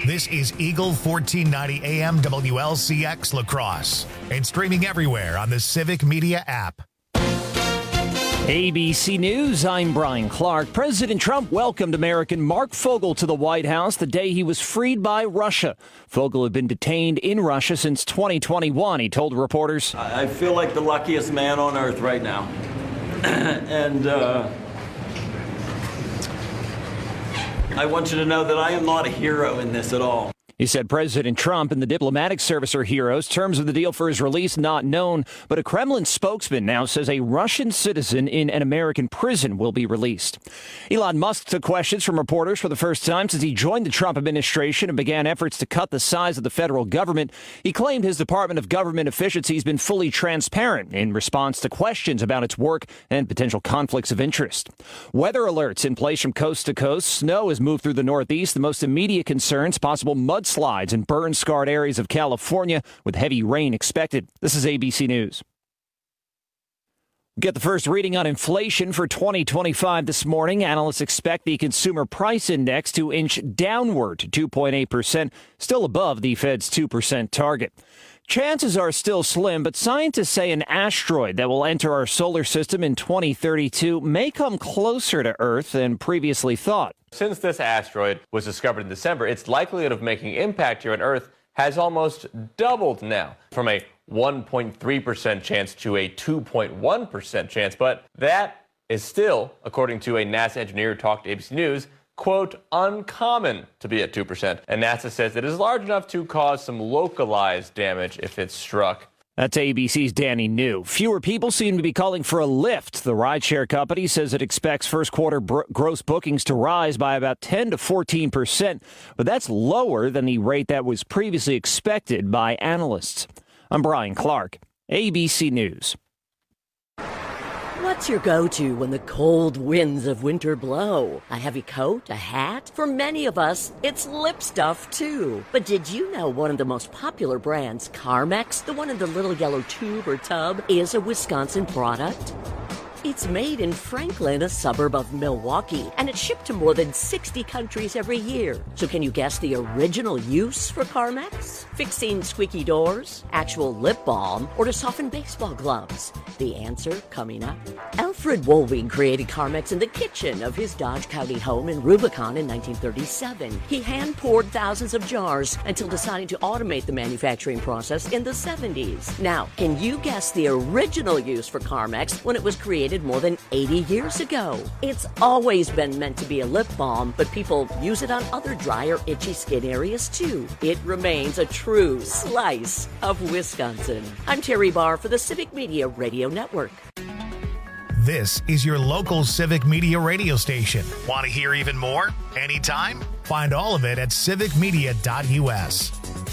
This is Eagle 1490 AM WLCX La Crosse and streaming everywhere on the Civic Media app. ABC News, I'm Brian Clark. President Trump welcomed American Marc Fogel to the White House the day he was freed by Russia. Fogel had been detained in Russia since 2021, he told reporters. I feel like the luckiest man on earth right now. And I want you to know that I am not a hero in this at all. He said President Trump and the diplomatic service are heroes. Terms of the deal for his release not known, but a Kremlin spokesman now says a Russian citizen in an American prison will be released. Elon Musk took questions from reporters for the first time since he joined the Trump administration and began efforts to cut the size of the federal government. He claimed his Department of Government Efficiency has been fully transparent in response to questions about its work and potential conflicts of interest. Weather alerts in place from coast to coast. Snow has moved through the Northeast. The most immediate concerns, possible mudslides in burn-scarred areas of California with heavy rain expected. This is ABC News. Get the first reading on inflation for 2025 this morning. Analysts expect the consumer price index to inch downward to 2.8%, still above the Fed's 2% target. Chances are still slim, but scientists say an asteroid that will enter our solar system in 2032 may come closer to Earth than previously thought. Since this asteroid was discovered in December, its likelihood of making impact here on Earth has almost doubled now, from a 1.3% chance to a 2.1% chance. But that is still, according to a NASA engineer who talked to ABC News, quote, uncommon to be at 2%. And NASA says it is large enough to cause some localized damage if it's struck. That's ABC's Danny New. Fewer people seem to be calling for a lift. The rideshare company says it expects first quarter gross bookings to rise by about 10 to 14%, but that's lower than the rate that was previously expected by analysts. I'm Brian Clark, ABC News. What's your go-to when the cold winds of winter blow? A heavy coat? A hat? For many of us, it's lip stuff, too. But did you know one of the most popular brands, Carmex, the one in the little yellow tube or tub, is a Wisconsin product? It's made in Franklin, a suburb of Milwaukee, and it's shipped to more than 60 countries every year. So can you guess the original use for Carmex? Fixing squeaky doors, actual lip balm, or to soften baseball gloves? The answer coming up. Alfred Wolving created Carmex in the kitchen of his Dodge County home in Rubicon in 1937. He hand-poured thousands of jars until deciding to automate the manufacturing process in the 70s. Now, can you guess the original use for Carmex when it was created more than 80 years ago? It's always been meant to be a lip balm, but people use it on other dry or itchy skin areas too. It remains a true slice of Wisconsin. I'm Terry Barr for the Civic Media Radio Network. This is your local Civic Media radio station. Want to hear even more? Anytime? Find all of it at civicmedia.us.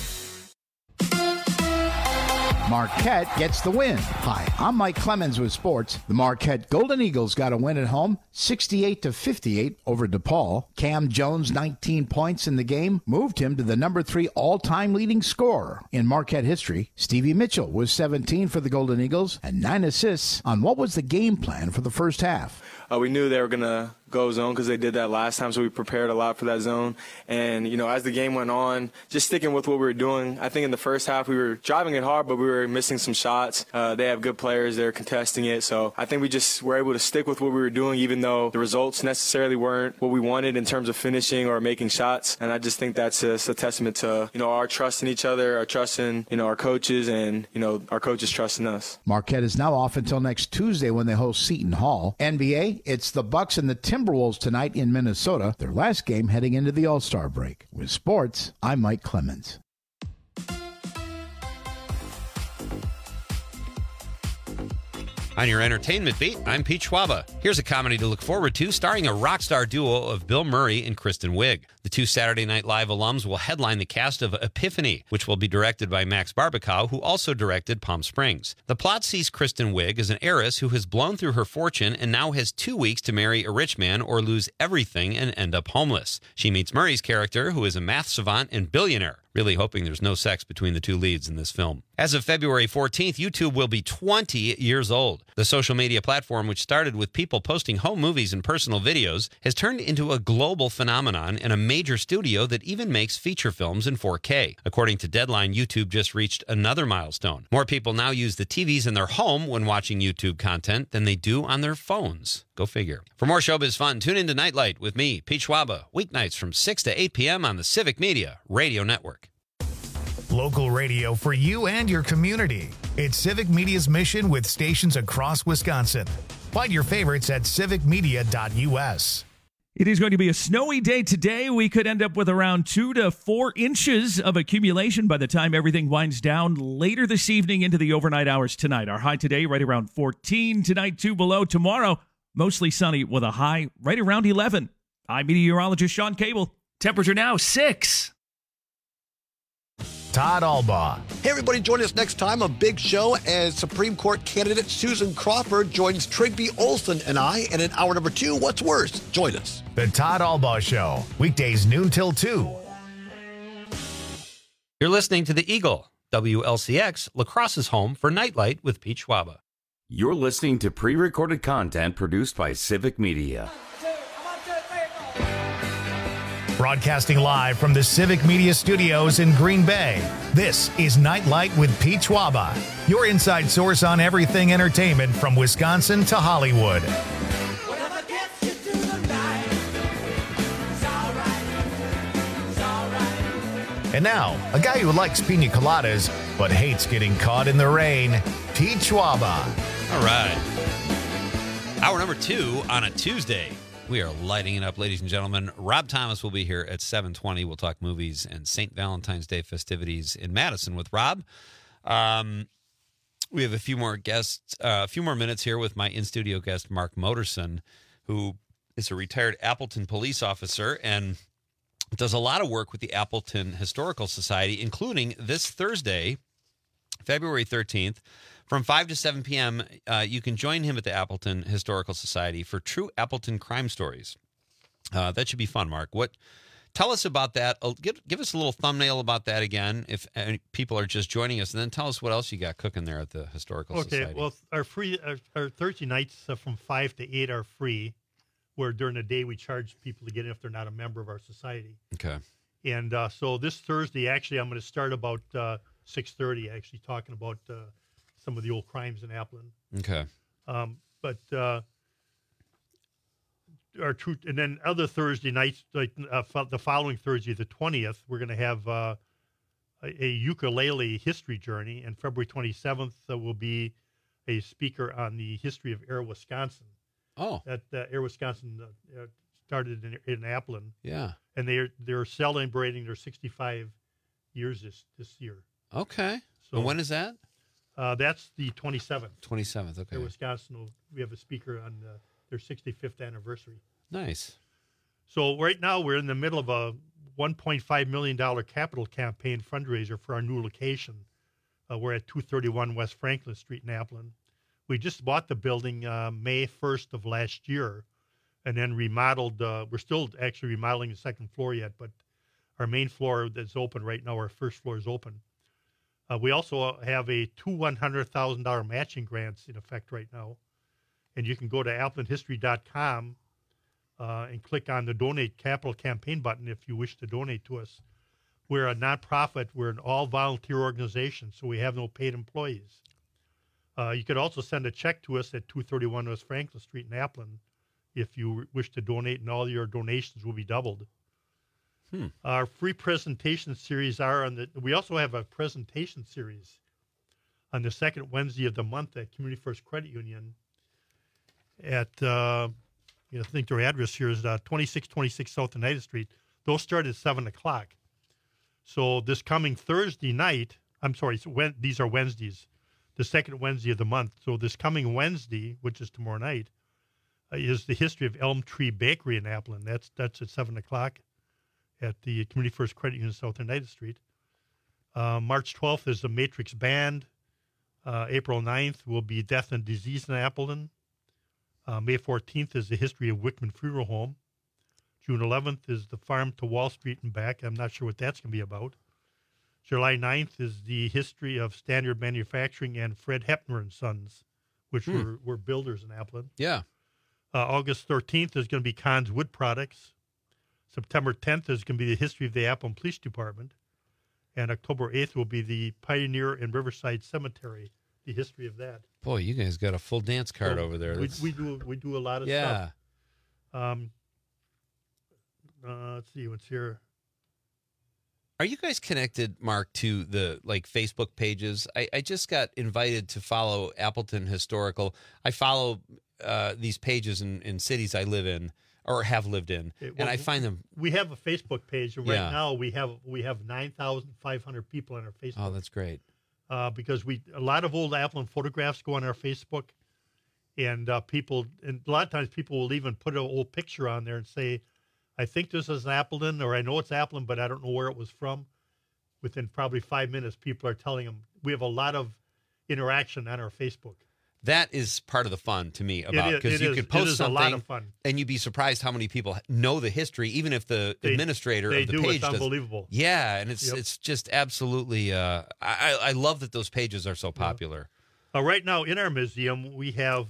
Marquette gets the win. Hi, I'm Mike Clemens with sports. The Marquette Golden Eagles got a win at home, 68-58 over DePaul. Cam Jones, 19 points in the game, moved him to the number 3 all-time leading scorer in Marquette history. Stevie Mitchell was 17 for the Golden Eagles and 9 assists on what was the game plan for the first half. We knew they were going to go zone because they did that last time, so we prepared a lot for that zone. And, as the game went on, just sticking with what we were doing. I think in the first half we were driving it hard, but we were missing some shots. They have good players. They're contesting it. So I think we just were able to stick with what we were doing, even though the results necessarily weren't what we wanted in terms of finishing or making shots. And I just think that's just a testament to, our trust in each other, our trust in, our coaches, and, our coaches trusting us. Marquette is now off until next Tuesday when they host Seton Hall. NBA, it's the Bucks and the Timberwolves tonight in Minnesota, their last game heading into the All-Star break. With sports, I'm Mike Clemens. On your entertainment beat, I'm Pete Schwaba. Here's a comedy to look forward to starring a rock star duo of Bill Murray and Kristen Wiig. The two Saturday Night Live alums will headline the cast of Epiphany, which will be directed by Max Barbakow, who also directed Palm Springs. The plot sees Kristen Wiig as an heiress who has blown through her fortune and now has 2 weeks to marry a rich man or lose everything and end up homeless. She meets Murray's character, who is a math savant and billionaire. Really hoping there's no sex between the two leads in this film. As of February 14th, YouTube will be 20 years old. The social media platform, which started with people posting home movies and personal videos, has turned into a global phenomenon and a major studio that even makes feature films in 4K. According to Deadline, YouTube just reached another milestone. More people now use the TVs in their home when watching YouTube content than they do on their phones. Go figure. For more showbiz fun, tune into Nightlight with me, Pete Schwaba, weeknights from 6 to 8 p.m. on the Civic Media Radio Network. Local radio for you and your community. It's Civic Media's mission with stations across Wisconsin. Find your favorites at civicmedia.us. It is going to be a snowy day today. We could end up with around 2 to 4 inches of accumulation by the time everything winds down later this evening into the overnight hours tonight. Our high today right around 14. Tonight, 2 below. Tomorrow, mostly sunny with a high right around 11. I'm meteorologist Sean Cable. Temperature now 6. Todd Albaugh. Hey, everybody, join us next time on Big Show as Supreme Court candidate Susan Crawford joins Trigby Olson and I. And in hour number 2, What's Worse? Join us. The Todd Albaugh Show, weekdays noon till 2. You're listening to The Eagle, WLCX, La Crosse's home for Nightlight with Pete Schwaba. You're listening to pre-recorded content produced by Civic Media. Broadcasting live from the Civic Media Studios in Green Bay, this is Nightlight with Pete Schwaba, your inside source on everything entertainment from Wisconsin to Hollywood. And now, a guy who likes pina coladas but hates getting caught in the rain, Pete Schwaba. All right. Hour number 2 on a Tuesday. We are lighting it up, ladies and gentlemen. Rob Thomas will be here at 7:20. We'll talk movies and St. Valentine's Day festivities in Madison with Rob. We have a few more guests, a few more minutes here with my in-studio guest, Mark Moterson, who is a retired Appleton police officer and does a lot of work with the Appleton Historical Society, including this Thursday, February 13th, from 5 to 7 p.m., you can join him at the Appleton Historical Society for True Appleton Crime Stories. That should be fun, Mark. Tell us about that. Give us a little thumbnail about that again, if people are just joining us, and then tell us what else you got cooking there at the Historical Society. Okay, well, our Thursday nights from 5 to 8 are free, where during the day we charge people to get in if they're not a member of our society. Okay. And so this Thursday, actually, I'm going to start about 6:30, actually, talking about some of the old crimes in Appleton. Okay. But our true, and then other Thursday nights, like the following Thursday, the 20th, we're going to have a ukulele history journey, and February 27th will be a speaker on the history of Air Wisconsin. Oh. That Air Wisconsin started in Appleton. Yeah. And they're celebrating their 65 years this year. Okay. So and when is that? That's the 27th. 27th, okay. Air Wisconsin, we have a speaker on their 65th anniversary. Nice. So right now we're in the middle of a $1.5 million capital campaign fundraiser for our new location. We're at 231 West Franklin Street in Appleton. We just bought the building May 1st of last year and then remodeled. We're still actually remodeling the second floor yet, but our main floor that's open right now, our first floor is open. We also have two $100,000 matching grants in effect right now. And you can go to AppletonHistory.com and click on the Donate Capital Campaign button if you wish to donate to us. We're a nonprofit. We're an all-volunteer organization, so we have no paid employees. You could also send a check to us at 231 West Franklin Street in Appleton if you wish to donate, and all your donations will be doubled. Our free presentation series we also have a presentation series on the second Wednesday of the month at Community First Credit Union at, I think their address here is 2626 South Oneida Street. Those start at 7 o'clock. So this coming Thursday night, these are Wednesdays, the second Wednesday of the month. So this coming Wednesday, which is tomorrow night, is the history of Elm Tree Bakery in Appleton. That's at 7 o'clock. At the Community First Credit Union, South Oneida Street. March 12th is the Matrix Band. April 9th will be Death and Disease in Appleton. May 14th is the history of Wickman Funeral Home. June 11th is the Farm to Wall Street and back. I'm not sure what that's going to be about. July 9th is the history of Standard Manufacturing and Fred Hepner and Sons, which were builders in Appleton. Yeah. August 13th is going to be Kahn's Wood Products. September 10th is going to be the history of the Appleton Police Department. And October 8th will be the Pioneer and Riverside Cemetery, the history of that. Boy, you guys got a full dance card over there. We do a lot of stuff. Let's see what's here. Are you guys connected, Mark, to the Facebook pages? I just got invited to follow Appleton Historical. I follow these pages in cities I live in or have lived in, and I find them. We have a Facebook page, and right now we have 9,500 people on our Facebook. Oh, that's great. Because a lot of old Appleton photographs go on our Facebook, and a lot of times people will even put an old picture on there and say, I think this is Appleton, or I know it's Appleton, but I don't know where it was from. Within probably 5 minutes, people are telling them. We have a lot of interaction on our Facebook. That is part of the fun to me because you could post something, a lot of fun. And you'd be surprised how many people know the history, even if the administrator of the page does. It's unbelievable. Yeah, and it's just absolutely. I love that those pages are so popular. Right now in our museum, we have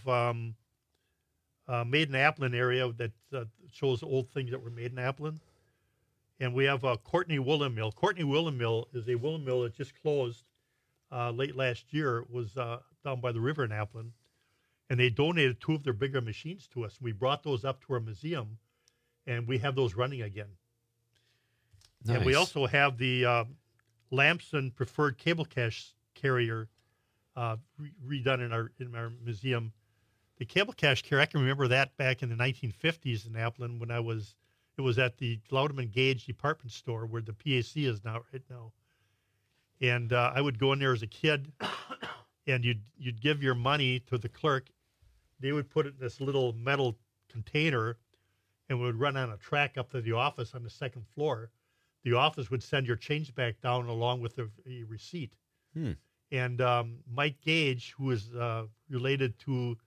made in Appleton area that shows old things that were made in Appleton. And we have a Courtney Woolen Mill. Courtney Woolen Mill is a woolen mill that just closed late last year. It was down by the river in Appleton. And they donated 2 of their bigger machines to us. We brought those up to our museum, and we have those running again. Nice. And we also have the Lamson Preferred Cable Cash Carrier redone in our museum. The cable cash carrier, I can remember that back in the 1950s in Appleton when it was at the Glaudeman Gage department store where the PAC is now right now. And I would go in there as a kid, and you'd give your money to the clerk. They would put it in this little metal container, and would run on a track up to the office on the second floor. The office would send your change back down along with a receipt. And Mike Gage, who is related to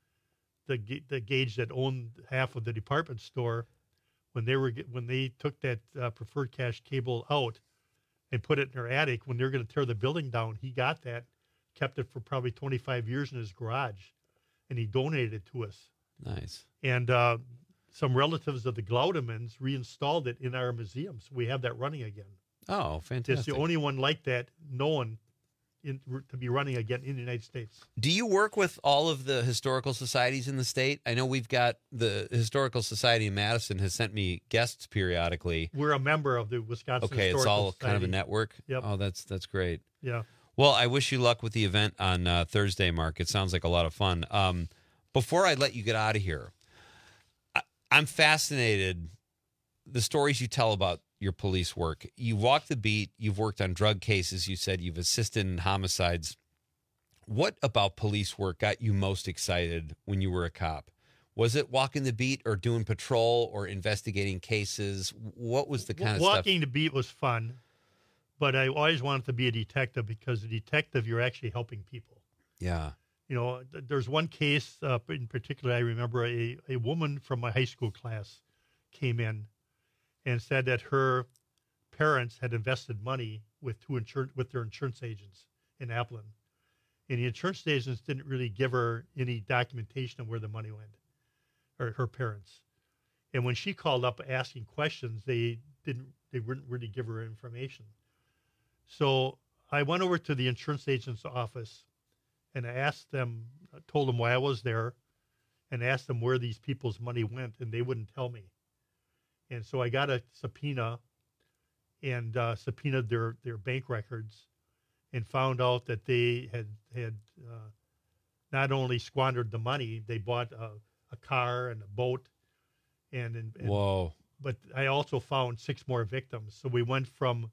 the Gage that owned half of the department store, when they took that preferred cash cable out and put it in their attic, when they were going to tear the building down, he got that, kept it for probably 25 years in his garage, and he donated it to us. Nice. And some relatives of the Glaudemans reinstalled it in our museum, so we have that running again. Oh, fantastic. It's the only one like that known to be running again in the United States. Do you work with all of the historical societies in the state? I know we've got the Historical Society in Madison has sent me guests periodically. We're a member of the Wisconsin Okay, Historical it's all Society. kind of a network? Yep. Oh, that's great. Yeah. Well, I wish you luck with the event on Thursday, Mark. It sounds like a lot of fun. Before I let you get out of here, I'm fascinated the stories you tell about your police work. You walk the beat. You've worked on drug cases. You said you've assisted in homicides. What about police work got you most excited when you were a cop? Was it walking the beat or doing patrol or investigating cases? What was the kind of stuff? Walking the beat was fun, but I always wanted to be a detective because a detective, you're actually helping people. Yeah. You know, there's one case in particular I remember a woman from my high school class came in and said that her parents had invested money with their insurance agents in Appleton. And the insurance agents didn't really give her any documentation of where the money went, or her parents. And when she called up asking questions, they wouldn't really give her information. So I went over to the insurance agent's office and I told them why I was there, and asked them where these people's money went, and they wouldn't tell me. And so I got a subpoena and subpoenaed their bank records and found out that they had not only squandered the money, they bought a car and a boat. And whoa. But I also found 6 more victims. So we went from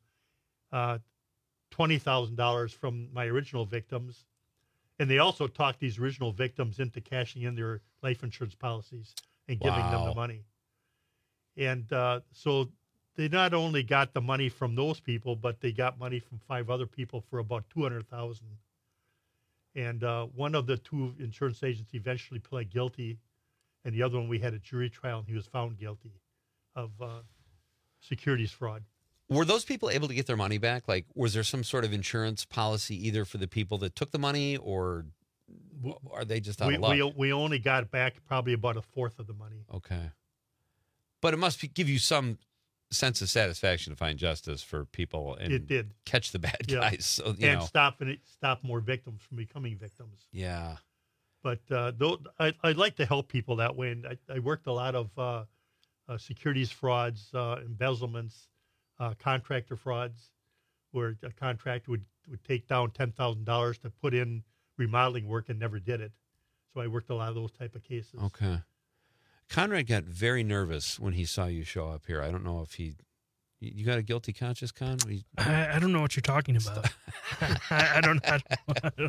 $20,000 from my original victims. And they also talked these original victims into cashing in their life insurance policies and giving them the money. And so they not only got the money from those people, but they got money from 5 other people for about $200,000. And one of the 2 insurance agents eventually pled guilty, and the other one we had a jury trial, and he was found guilty of securities fraud. Were those people able to get their money back? Like, was there some sort of insurance policy either for the people that took the money, or are they just out of luck? We only got back probably about a fourth of the money. Okay. But it must give you some sense of satisfaction to find justice for people and it did. Catch the bad guys. So, and stop more victims from becoming victims. Yeah. But I'd like to help people that way. And I worked a lot of securities frauds, embezzlements, contractor frauds, where a contractor would take down $10,000 to put in remodeling work and never did it. So I worked a lot of those type of cases. Okay. Conrad got very nervous when he saw you show up here. I don't know if you got a guilty conscience, Con? I don't know what you're talking about. I don't know.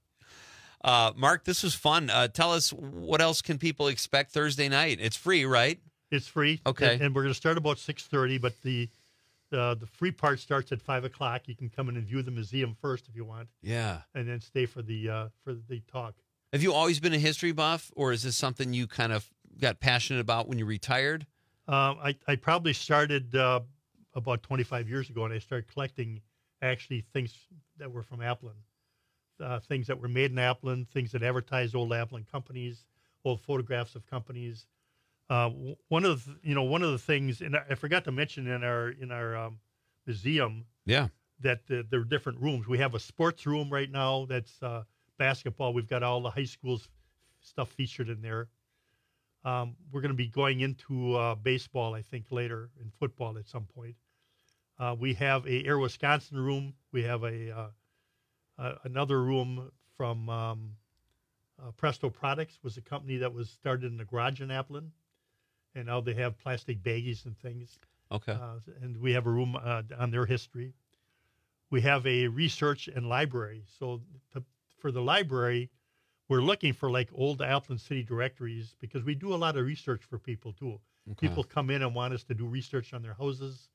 Mark, this was fun. Tell us, what else can people expect Thursday night? It's free, right? It's free. Okay. And we're going to start about 6:30, but the free part starts at 5 o'clock. You can come in and view the museum first if you want. Yeah. And then stay for the talk. Have you always been a history buff, or is this something you kind of got passionate about when you retired? I probably started about 25 years ago, and I started collecting actually things that were from Applin, things that were made in Applin, things that advertised old Applin companies, old photographs of companies. One of the things, and I forgot to mention in our museum, that there are different rooms. We have a sports room right now that's basketball. We've got all the high schools stuff featured in there. We're going to be going into baseball, I think, later, and football at some point. We have a Air Wisconsin room. We have another room from Presto Products, was a company that was started in the garage in Applin, and now they have plastic baggies and things. Okay. And we have a room on their history. We have a research and library. So for the library, we're looking for like old Applin city directories, because we do a lot of research for people too. Okay. People come in and want us to do research on their houses,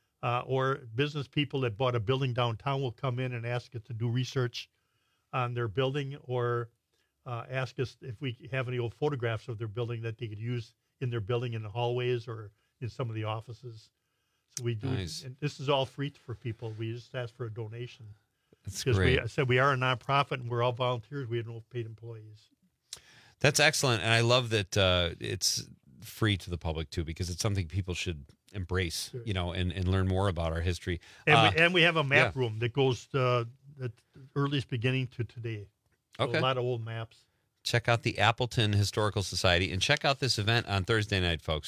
or business people that bought a building downtown will come in and ask us to do research on their building, or ask us if we have any old photographs of their building that they could use in their building, in the hallways or in some of the offices. So we do, nice. And this is all free for people. We just ask for a donation. That's because great. I said we are a nonprofit and we're all volunteers. We have no paid employees. That's excellent, and I love that it's free to the public too, because it's something people should embrace, sure. And learn more about our history. And we have a map room that goes at the earliest beginning to today. So okay. A lot of old maps. Check out the Appleton Historical Society, and check out this event on Thursday night, folks.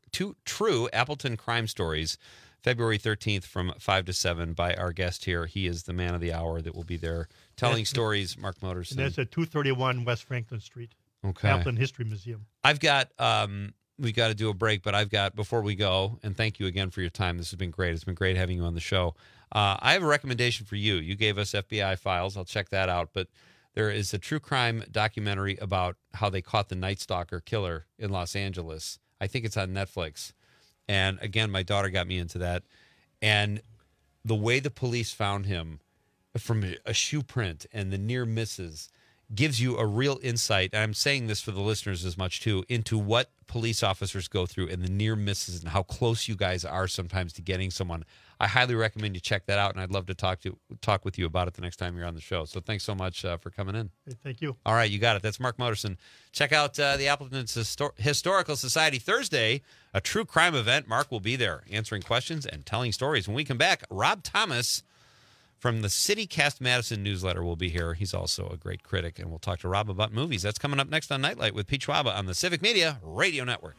True Appleton Crime Stories, February 13th from 5 to 7 by our guest here. He is the man of the hour that will be there telling stories, Mark Moterson. And that's at 231 West Franklin Street. Okay. Applin History Museum. I've got, we got to do a break, but I've got, before we go, and thank you again for your time. This has been great. It's been great having you on the show. I have a recommendation for you. You gave us FBI Files. I'll check that out, but there is a true crime documentary about how they caught the Night Stalker killer in Los Angeles. I think it's on Netflix. And again, my daughter got me into that. And the way the police found him from a shoe print and the near misses gives you a real insight. And I'm saying this for the listeners as much too, into what police officers go through and the near misses and how close you guys are sometimes to getting someone. I highly recommend you check that out, and I'd love to talk with you about it the next time you're on the show. So thanks so much for coming in. Thank you. All right, you got it. That's Mark Moterson. Check out the Appleton Historical Society Thursday, a true crime event. Mark will be there answering questions and telling stories. When we come back, Rob Thomas from the City Cast Madison newsletter will be here. He's also a great critic, and we'll talk to Rob about movies. That's coming up next on Nightlight with Pete Schwaba on the Civic Media Radio Network.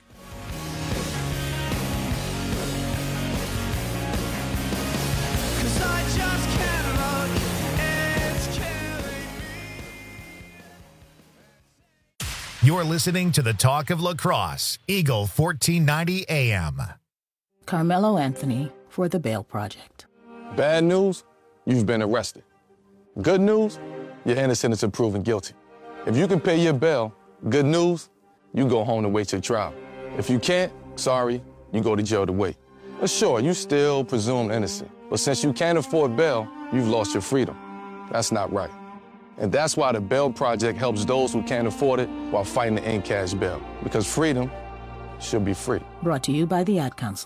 You're listening to the Talk of Lacrosse, Eagle 1490 AM. Carmelo Anthony for the Bail Project. Bad news, you've been arrested. Good news, you're innocent until proven guilty. If you can pay your bail, good news, you go home to wait your trial. If you can't, sorry, you go to jail to wait. But sure, you still presumed innocent. But since you can't afford bail, you've lost your freedom. That's not right. And that's why the Bail Project helps those who can't afford it while fighting to end cash bail. Because freedom should be free. Brought to you by the Ad Council.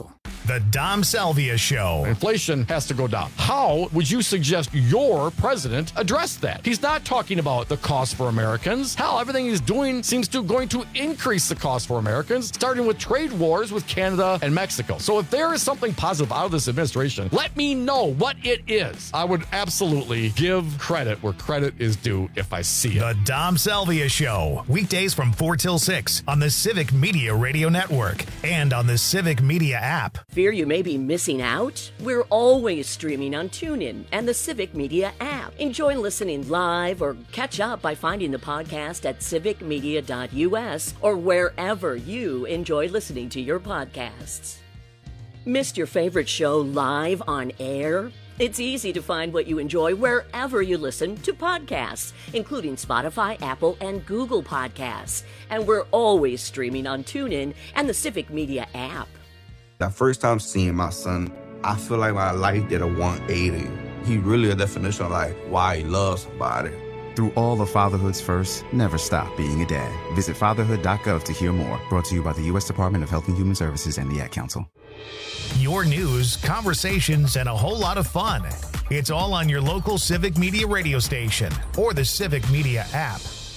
The Dom Salvia Show. Inflation has to go down. How would you suggest your president address that? He's not talking about the cost for Americans. Hell, everything he's doing seems to going to increase the cost for Americans, starting with trade wars with Canada and Mexico. So if there is something positive out of this administration, let me know what it is. I would absolutely give credit where credit is due if I see it. The Dom Salvia Show. Weekdays from 4 till 6 on the Civic Media Radio Network and on the Civic Media app. Fear you may be missing out? We're always streaming on TuneIn and the Civic Media app. Enjoy listening live or catch up by finding the podcast at civicmedia.us or wherever you enjoy listening to your podcasts. Missed your favorite show live on air? It's easy to find what you enjoy wherever you listen to podcasts, including Spotify, Apple, and Google Podcasts. And we're always streaming on TuneIn and the Civic Media app. The first time seeing my son, I feel like my life did a 180. He really a definition of like why he loves somebody. Through all of fatherhood's first, never stop being a dad. Visit fatherhood.gov to hear more. Brought to you by the U.S. Department of Health and Human Services and the Ad Council. Your news, conversations, and a whole lot of fun. It's all on your local Civic Media radio station or the Civic Media app.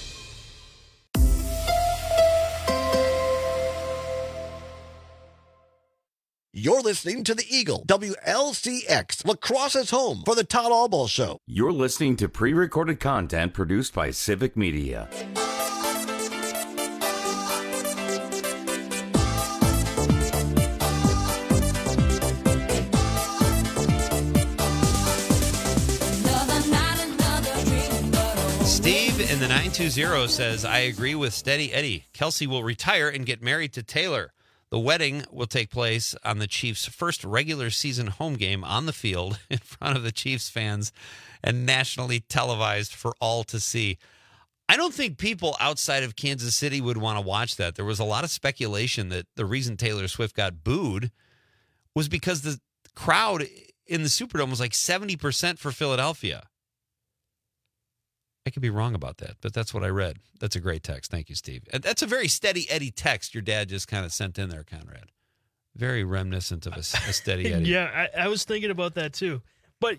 You're listening to The Eagle, WLCX, Lacrosse's home for the Todd Albaugh Show. You're listening to pre-recorded content produced by Civic Media. Steve in the 920 says, I agree with Steady Eddie. Kelsey will retire and get married to Taylor. The wedding will take place on the Chiefs' first regular season home game on the field in front of the Chiefs fans and nationally televised for all to see. I don't think people outside of Kansas City would want to watch that. There was a lot of speculation that the reason Taylor Swift got booed was because the crowd in the Superdome was like 70% for Philadelphia. I could be wrong about that, but that's what I read. That's a great text. Thank you, Steve. And that's a very Steady Eddie text your dad just kind of sent in there, Conrad. Very reminiscent of a Steady Eddie. Yeah, I was thinking about that too. But,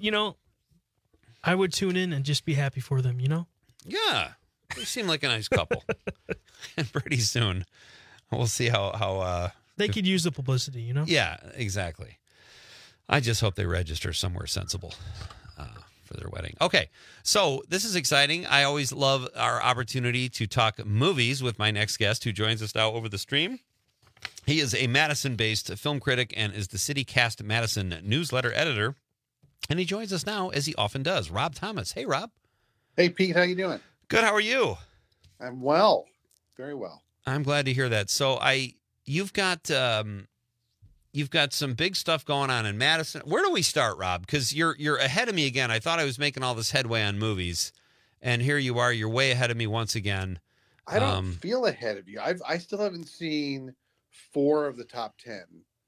I would tune in and just be happy for them, Yeah, they seem like a nice couple. And pretty soon, we'll see how they could use the publicity, Yeah, exactly. I just hope they register somewhere sensible for their wedding. Okay, so this is exciting. I always love our opportunity to talk movies with my next guest who joins us now over the stream. He is a Madison-based film critic and is the CityCast Madison newsletter editor. And he joins us now, as he often does. Rob Thomas. Hey, Rob. Hey, Pete. How you doing? Good. How are you? I'm well. Very well. I'm glad to hear that. So you've got some big stuff going on in Madison. Where do we start, Rob? Because you're ahead of me again. I thought I was making all this headway on movies, and here you are. You're way ahead of me once again. I don't feel ahead of you. I still haven't seen 4 of the top 10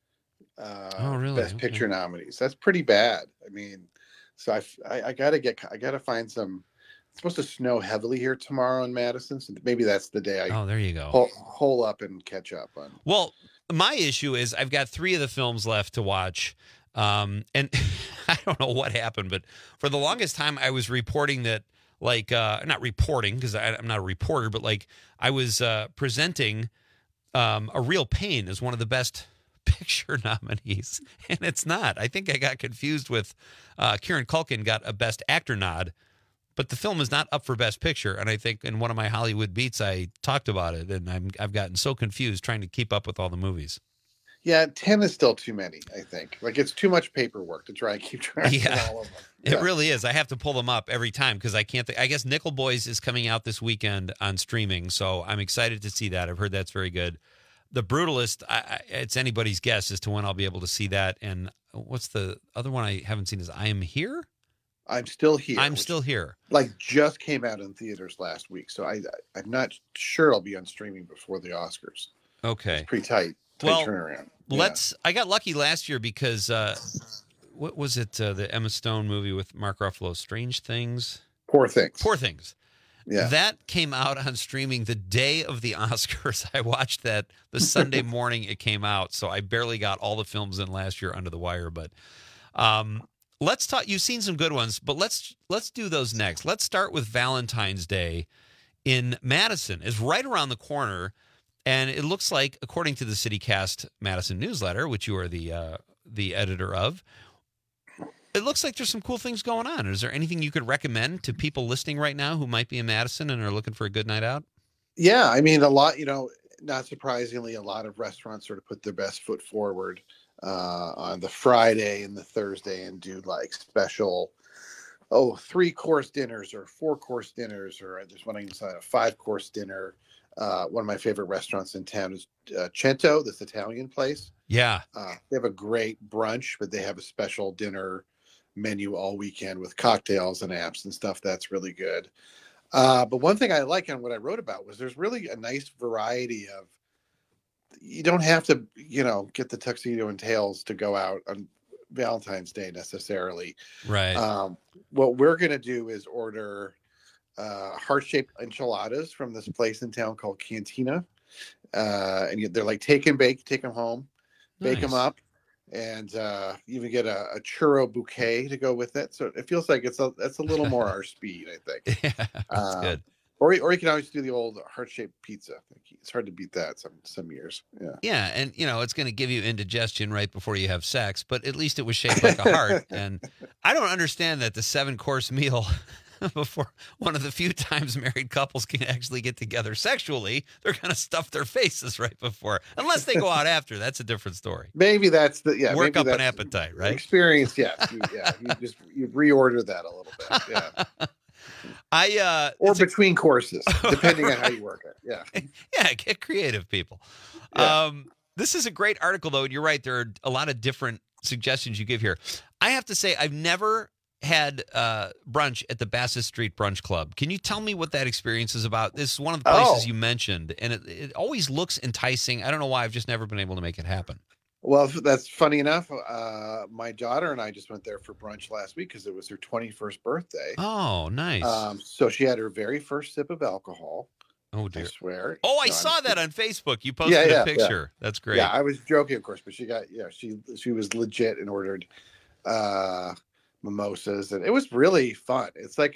Best Picture nominees. That's pretty bad. I mean, so I gotta find some. It's supposed to snow heavily here tomorrow in Madison, so maybe that's the day I. Oh, there you go. Hole up and catch up on. Well, my issue is I've got 3 of the films left to watch, and I don't know what happened, but for the longest time I was reporting that, not reporting because I'm not a reporter, but I was presenting A Real Pain as one of the Best Picture nominees, and it's not. I think I got confused with Kieran Culkin got a Best Actor nod, but the film is not up for Best Picture. And I think in one of my Hollywood beats, I talked about it, and I've gotten so confused trying to keep up with all the movies. Yeah, 10 is still too many, I think. It's too much paperwork to try and keep track of all of them. Yeah. It really is. I have to pull them up every time because I can't. I guess Nickel Boys is coming out this weekend on streaming, so I'm excited to see that. I've heard that's very good. The Brutalist, it's anybody's guess as to when I'll be able to see that. And what's the other one I haven't seen is I Am Here? I'm Still Here. I'm Still Here. Just came out in theaters last week, so I'm not sure I'll be on streaming before the Oscars. Okay. It's pretty tight turnaround. Yeah. I got lucky last year because, what was it, the Emma Stone movie with Mark Ruffalo, Strange Things? Poor Things. Poor Things. Yeah. That came out on streaming the day of the Oscars. I watched that the Sunday morning it came out, so I barely got all the films in last year under the wire. But let's talk. You've seen some good ones, but let's do those next. Let's start with Valentine's Day in Madison. It's right around the corner, and it looks like, according to the CityCast Madison newsletter, which you are the editor of, it looks like there's some cool things going on. Is there anything you could recommend to people listening right now who might be in Madison and are looking for a good night out? Yeah, I mean, a lot, not surprisingly, a lot of restaurants sort of put their best foot forward on the Friday and the Thursday and do like special, 3-course dinners or 4-course dinners, or there's one inside a 5-course dinner. One of my favorite restaurants in town is Cento, this Italian place. Yeah. They have a great brunch, but they have a special dinner menu all weekend with cocktails and apps and stuff. That's really good. But one thing I like and what I wrote about was there's really a nice variety of, you don't have to, get the tuxedo and tails to go out on Valentine's Day necessarily. Right. What we're going to do is order heart-shaped enchiladas from this place in town called Cantina. And they're like take and bake, take them home, bake them up, and even get a churro bouquet to go with it. So it feels like it's a little more our speed, I think. Yeah, that's good. Or you can always do the old heart-shaped pizza. It's hard to beat that some years. Yeah. Yeah, and it's going to give you indigestion right before you have sex, but at least it was shaped like a heart. And I don't understand that the 7-course meal before one of the few times married couples can actually get together sexually, they're going to stuff their faces right before, unless they go out after. That's a different story. Maybe that's work up an appetite, right? Experience, yes. You reorder that a little bit. Yeah. Or between courses, depending on how you work it. Yeah. Yeah, get creative, people. Yeah. This is a great article, though. And you're right. There are a lot of different suggestions you give here. I have to say, I've never had brunch at the Bassett Street Brunch Club. Can you tell me what that experience is about? This is one of the places you mentioned, and it always looks enticing. I don't know why. I've just never been able to make it happen. Well, that's funny enough. My daughter and I just went there for brunch last week because it was her 21st birthday. Oh, nice. So she had her very first sip of alcohol. Oh, dear. I swear. Oh, I saw that on Facebook. You posted a picture. Yeah. That's great. Yeah, I was joking, of course, but she got, she was legit and ordered mimosas, and it was really fun. It's like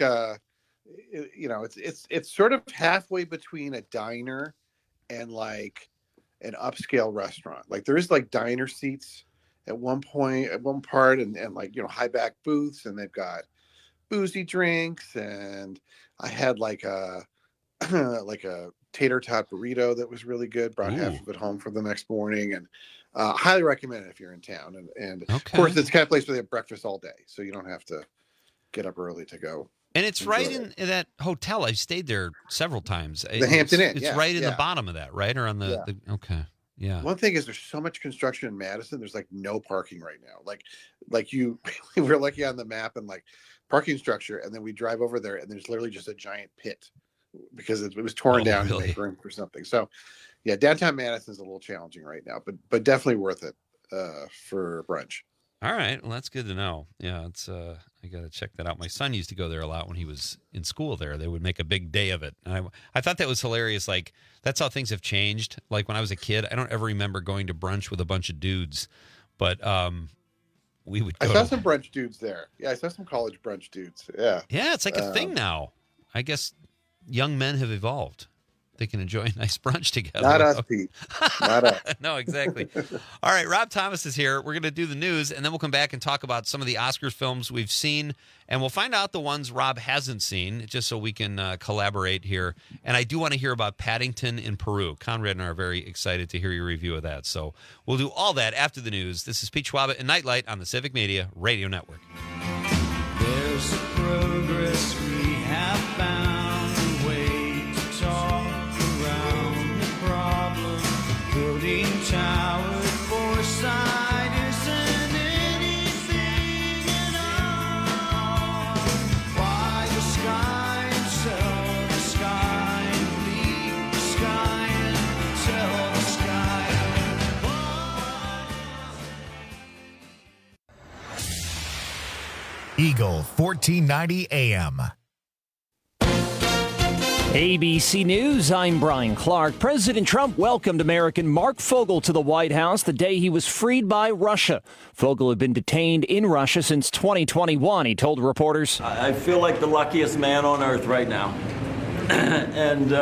it's sort of halfway between a diner and like an upscale restaurant. Like there is like diner seats at one part and like, high back booths, and they've got boozy drinks. And I had like a tater tot burrito that was really good. Brought half of it home for the next morning, and highly recommend it if you're in town. And of course, it's the kind of place where they have breakfast all day, so you don't have to get up early to go. And it's right in that hotel. I've stayed there several times. The Hampton Inn. It's right in the bottom of that, right? Or on the okay. Yeah. One thing is there's so much construction in Madison. There's like no parking right now. Like we're lucky on the map and like parking structure, and then we drive over there and there's literally just a giant pit because it was torn down to make room for something. So yeah, downtown Madison's a little challenging right now, but definitely worth it for brunch. All right. Well, that's good to know. Yeah, it's I got to check that out. My son used to go there a lot when he was in school there. They would make a big day of it. And I thought that was hilarious. Like, that's how things have changed. Like, when I was a kid, I don't ever remember going to brunch with a bunch of dudes. But we would go. I saw some brunch dudes there. Yeah, I saw some college brunch dudes. Yeah. Yeah, it's like a thing now. I guess young men have evolved. They can enjoy a nice brunch together. Not us, Pete. Not us. No, exactly. All right, Rob Thomas is here. We're going to do the news, and then we'll come back and talk about some of the Oscars films we've seen, and we'll find out the ones Rob hasn't seen, just so we can collaborate here. And I do want to hear about Paddington in Peru. Conrad and I are very excited to hear your review of that. So we'll do all that after the news. This is Pete Schwaba and Nightlight on the Civic Media Radio Network. There's progress we have found. Towered foresight isn't anything at all. Why the sky and sell the sky and leave the sky and tell the sky. Eagle 1490 AM. ABC News, I'm Brian Clark. President Trump welcomed American Mark Fogel to the White House the day he was freed by Russia. Fogel had been detained in Russia since 2021, he told reporters. I feel like the luckiest man on earth right now. And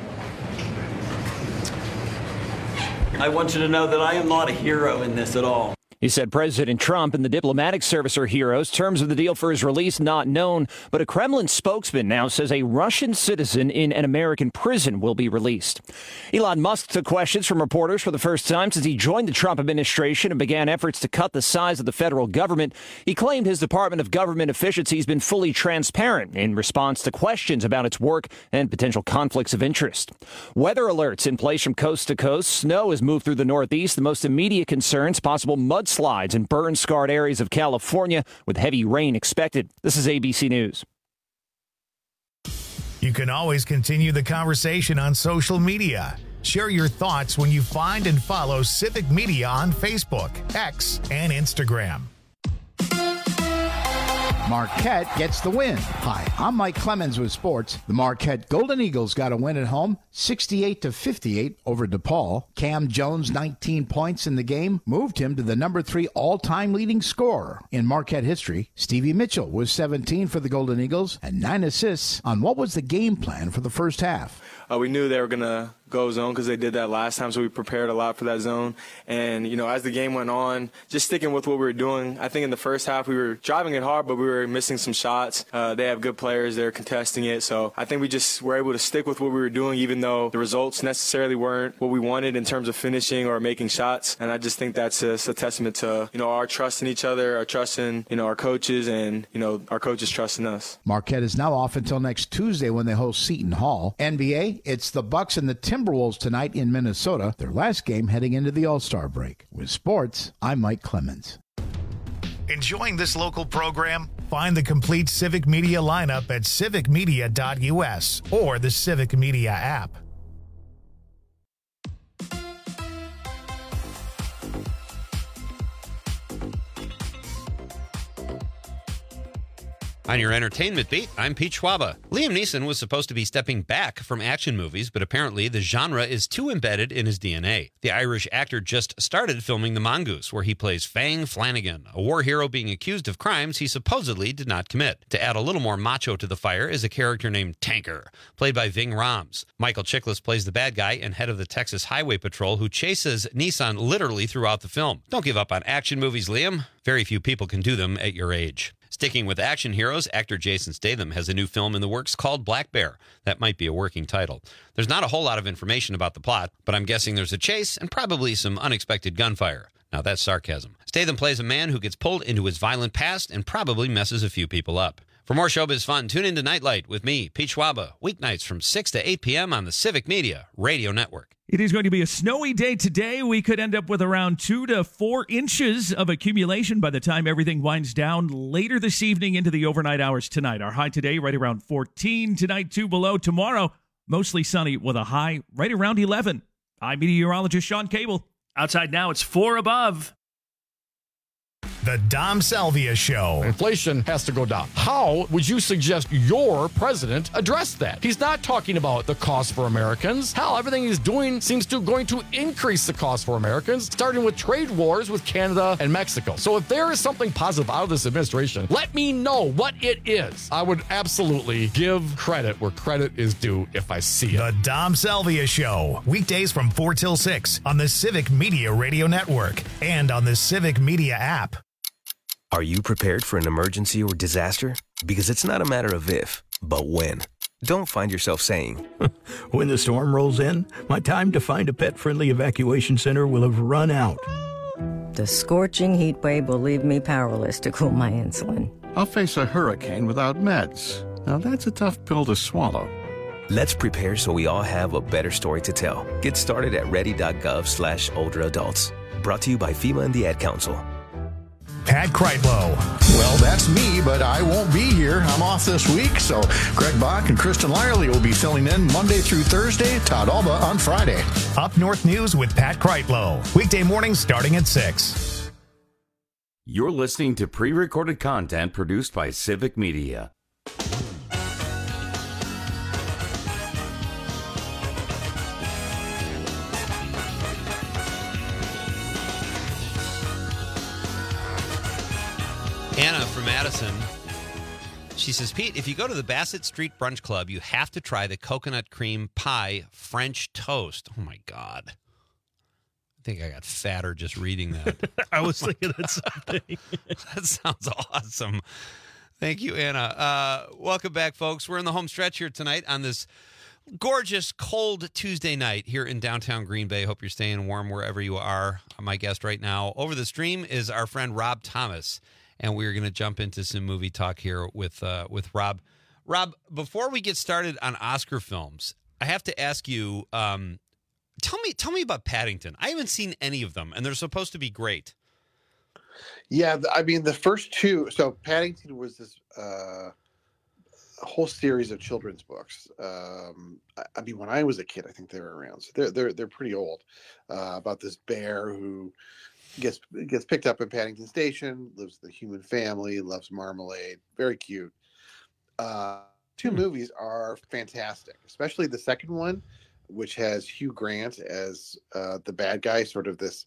I want you to know that I am not a hero in this at all. He said President Trump and the diplomatic service are heroes. Terms of the deal for his release not known, but a Kremlin spokesman now says a Russian citizen in an American prison will be released. Elon Musk took questions from reporters for the first time since he joined the Trump administration and began efforts to cut the size of the federal government. He claimed his Department of Government Efficiency has been fully transparent in response to questions about its work and potential conflicts of interest. Weather alerts in place from coast to coast. Snow has moved through the Northeast. The most immediate concerns, possible mudslides in burn-scarred areas of California with heavy rain expected. This is ABC News. You can always continue the conversation on social media. Share your thoughts when you find and follow Civic Media on Facebook, X, and Instagram. Marquette gets the win. Hi, I'm Mike Clemens with sports. The Marquette Golden Eagles got a win at home, 68-58 over DePaul. Cam Jones, 19 points in the game, moved him to the number 3 all-time leading scorer in Marquette history. Stevie Mitchell was 17 for the Golden Eagles and 9 assists on what was the game plan for the first half. We knew they were going to go zone because they did that last time, so we prepared a lot for that zone. And, as the game went on, just sticking with what we were doing, I think in the first half we were driving it hard, but we were missing some shots. They have good players. They're contesting it. So I think we just were able to stick with what we were doing, even though the results necessarily weren't what we wanted in terms of finishing or making shots. And I just think that's a testament to, our trust in each other, our trust in, our coaches, and, our coaches trusting us. Marquette is now off until next Tuesday when they host Seton Hall. NBA, it's the Bucks and the Timberwolves tonight in Minnesota, their last game heading into the All-Star break. With sports, I'm Mike Clemens. Enjoying this local program? Find the complete Civic Media lineup at civicmedia.us or the Civic Media app. On your entertainment beat, I'm Pete Schwaba. Liam Neeson was supposed to be stepping back from action movies, but apparently the genre is too embedded in his DNA. The Irish actor just started filming The Mongoose, where he plays Fang Flanagan, a war hero being accused of crimes he supposedly did not commit. To add a little more macho to the fire is a character named Tanker, played by Ving Rhames. Michael Chiklis plays the bad guy and head of the Texas Highway Patrol who chases Neeson literally throughout the film. Don't give up on action movies, Liam. Very few people can do them at your age. Sticking with action heroes, actor Jason Statham has a new film in the works called Black Bear. That might be a working title. There's not a whole lot of information about the plot, but I'm guessing there's a chase and probably some unexpected gunfire. Now that's sarcasm. Statham plays a man who gets pulled into his violent past and probably messes a few people up. For more showbiz fun, tune into Nightlight with me, Pete Schwaba, weeknights from 6 to 8 p.m. on the Civic Media Radio Network. It is going to be a snowy day today. We could end up with around 2 to 4 inches of accumulation by the time everything winds down later this evening into the overnight hours tonight. Our high today right around 14. Tonight, 2 below. Tomorrow, mostly sunny with a high right around 11. I'm meteorologist Sean Cable. Outside now, it's 4 above. The Dom Salvia Show. Inflation has to go down. How would you suggest your president address that? He's not talking about the cost for Americans. Hell, everything he's doing seems to going to increase the cost for Americans, starting with trade wars with Canada and Mexico. So if there is something positive out of this administration, let me know what it is. I would absolutely give credit where credit is due if I see it. The Dom Salvia Show. Weekdays from 4 till 6 on the Civic Media Radio Network and on the Civic Media app. Are you prepared for an emergency or disaster? Because it's not a matter of if, but when. Don't find yourself saying, when the storm rolls in, my time to find a pet-friendly evacuation center will have run out. The scorching heat wave will leave me powerless to cool my insulin. I'll face a hurricane without meds. Now that's a tough pill to swallow. Let's prepare so we all have a better story to tell. Get started at ready.gov/older adults. Brought to you by FEMA and the Ad Council. Pat Kreitlow. Well, that's me, but I won't be here. I'm off this week, so Greg Bach and Kristen Lyerly will be filling in Monday through Thursday, Todd Alba on Friday. Up North News with Pat Kreitlow. Weekday mornings starting at 6. You're listening to pre-recorded content produced by Civic Media. Anna from Madison. She says, Pete, if you go to the Bassett Street Brunch Club, you have to try the coconut cream pie French toast. Oh, my God. I think I got fatter just reading that. I was thinking that same thing. That sounds awesome. Thank you, Anna. Welcome back, folks. We're in the home stretch here tonight on this gorgeous, cold Tuesday night here in downtown Green Bay. Hope you're staying warm wherever you are. My guest right now over the stream is our friend Rob Thomas, and we're going to jump into some movie talk here with Rob. Rob, before we get started on Oscar films, I have to ask you, tell me about Paddington. I haven't seen any of them, and they're supposed to be great. Yeah, I mean, the first two. So Paddington was this whole series of children's books. I mean, when I was a kid, I think they were around. So they're pretty old. About this bear who gets picked up in Paddington Station, lives with a human family, loves marmalade. Very cute. Two movies are fantastic, especially the second one, which has Hugh Grant as the bad guy, sort of this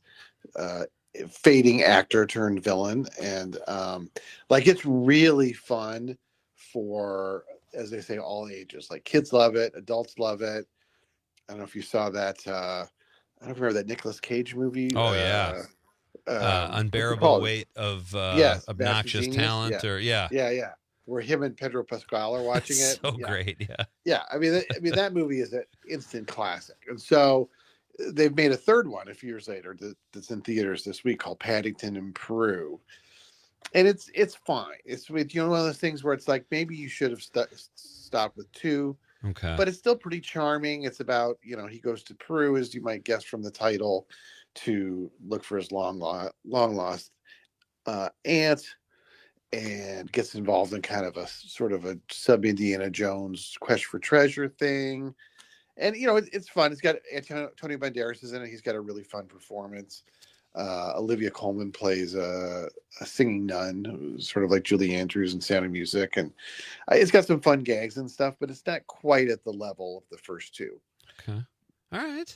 fading actor turned villain, and it's really fun for, as they say, all ages. Like, kids love it, adults love it. I don't know if you saw that. I don't remember that Nicolas Cage movie. Oh yeah, Unbearable Weight of Obnoxious Talent, yeah, where him and Pedro Pascal are watching it. So great, yeah. I mean, that movie is an instant classic, and so they've made a third one a few years later that's in theaters this week called Paddington in Peru, and it's fine. It's one of those things where it's like maybe you should have stopped with two, okay, but it's still pretty charming. It's about he goes to Peru, as you might guess from the title, to look for his long lost aunt, and gets involved in kind of a sort of a sub Indiana Jones quest for treasure thing. And, it's fun. It's got Antonio Banderas is in it. He's got a really fun performance. Olivia Colman plays a singing nun, sort of like Julie Andrews in Sound of Music. And it's got some fun gags and stuff, but it's not quite at the level of the first two. Okay. All right.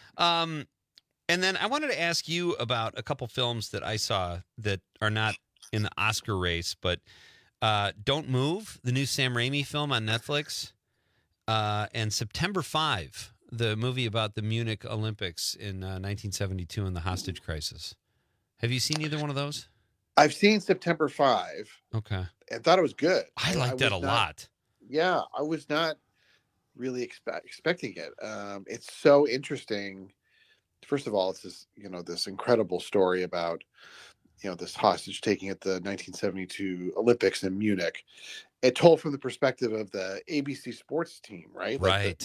And then I wanted to ask you about a couple films that I saw that are not in the Oscar race, but Don't Move, the new Sam Raimi film on Netflix, and September 5, the movie about the Munich Olympics in 1972 and the hostage crisis. Have you seen either one of those? I've seen September 5. Okay. And thought it was good. I liked that a lot. Yeah, I was not really expecting it. It's so interesting. First of all, it's this, this incredible story about, this hostage taking at the 1972 Olympics in Munich. It told from the perspective of the ABC Sports team, right? Right.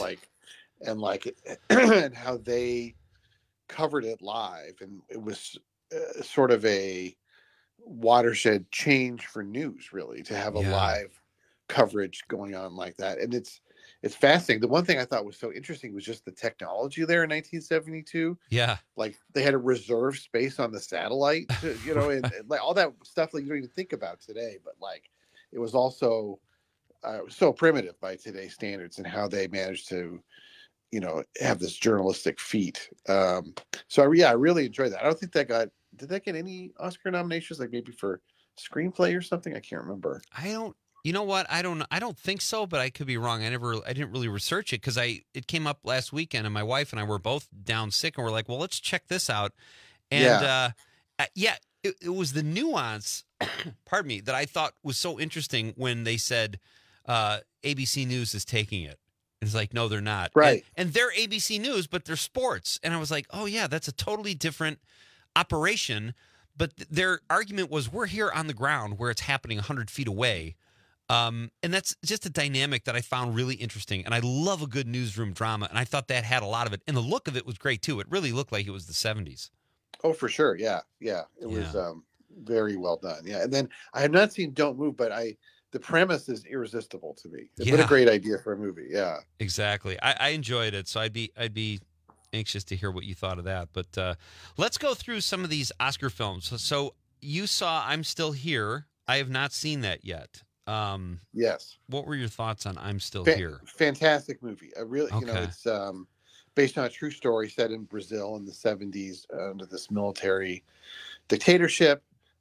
And how they covered it live, and it was sort of a watershed change for news, really, to have a live coverage going on like that. And it's fascinating. The one thing I thought was so interesting was just the technology there in 1972. Yeah. Like, they had a reserve space on the satellite, and like all that stuff like you don't even think about today, but like it was also so primitive by today's standards, and how they managed to, have this journalistic feat. So I really enjoyed that. I don't think did that get any Oscar nominations? Like maybe for screenplay or something? I can't remember. You know what? I don't think so, but I could be wrong. I didn't really research it because it came up last weekend, and my wife and I were both down sick, and we're like, well, let's check this out. And it was the nuance, pardon me, that I thought was so interesting when they said ABC News is taking it. And it's like, no, they're not. Right. And they're ABC News, but they're sports. And I was like, oh yeah, that's a totally different operation. But their argument was, we're here on the ground where it's happening 100 feet away. And that's just a dynamic that I found really interesting. And I love a good newsroom drama. And I thought that had a lot of it. And the look of it was great, too. It really looked like it was the 70s. Oh, for sure. Yeah. It was very well done. Yeah. And then I have not seen Don't Move, but the premise is irresistible to me. What a great idea for a movie. Yeah. Exactly. I enjoyed it. So I'd be anxious to hear what you thought of that. But let's go through some of these Oscar films. So you saw I'm Still Here. I have not seen that yet. Yes. What were your thoughts on I'm Still Here? Fantastic movie. I really, Okay. It's based on a true story set in Brazil in the 70s under this military dictatorship.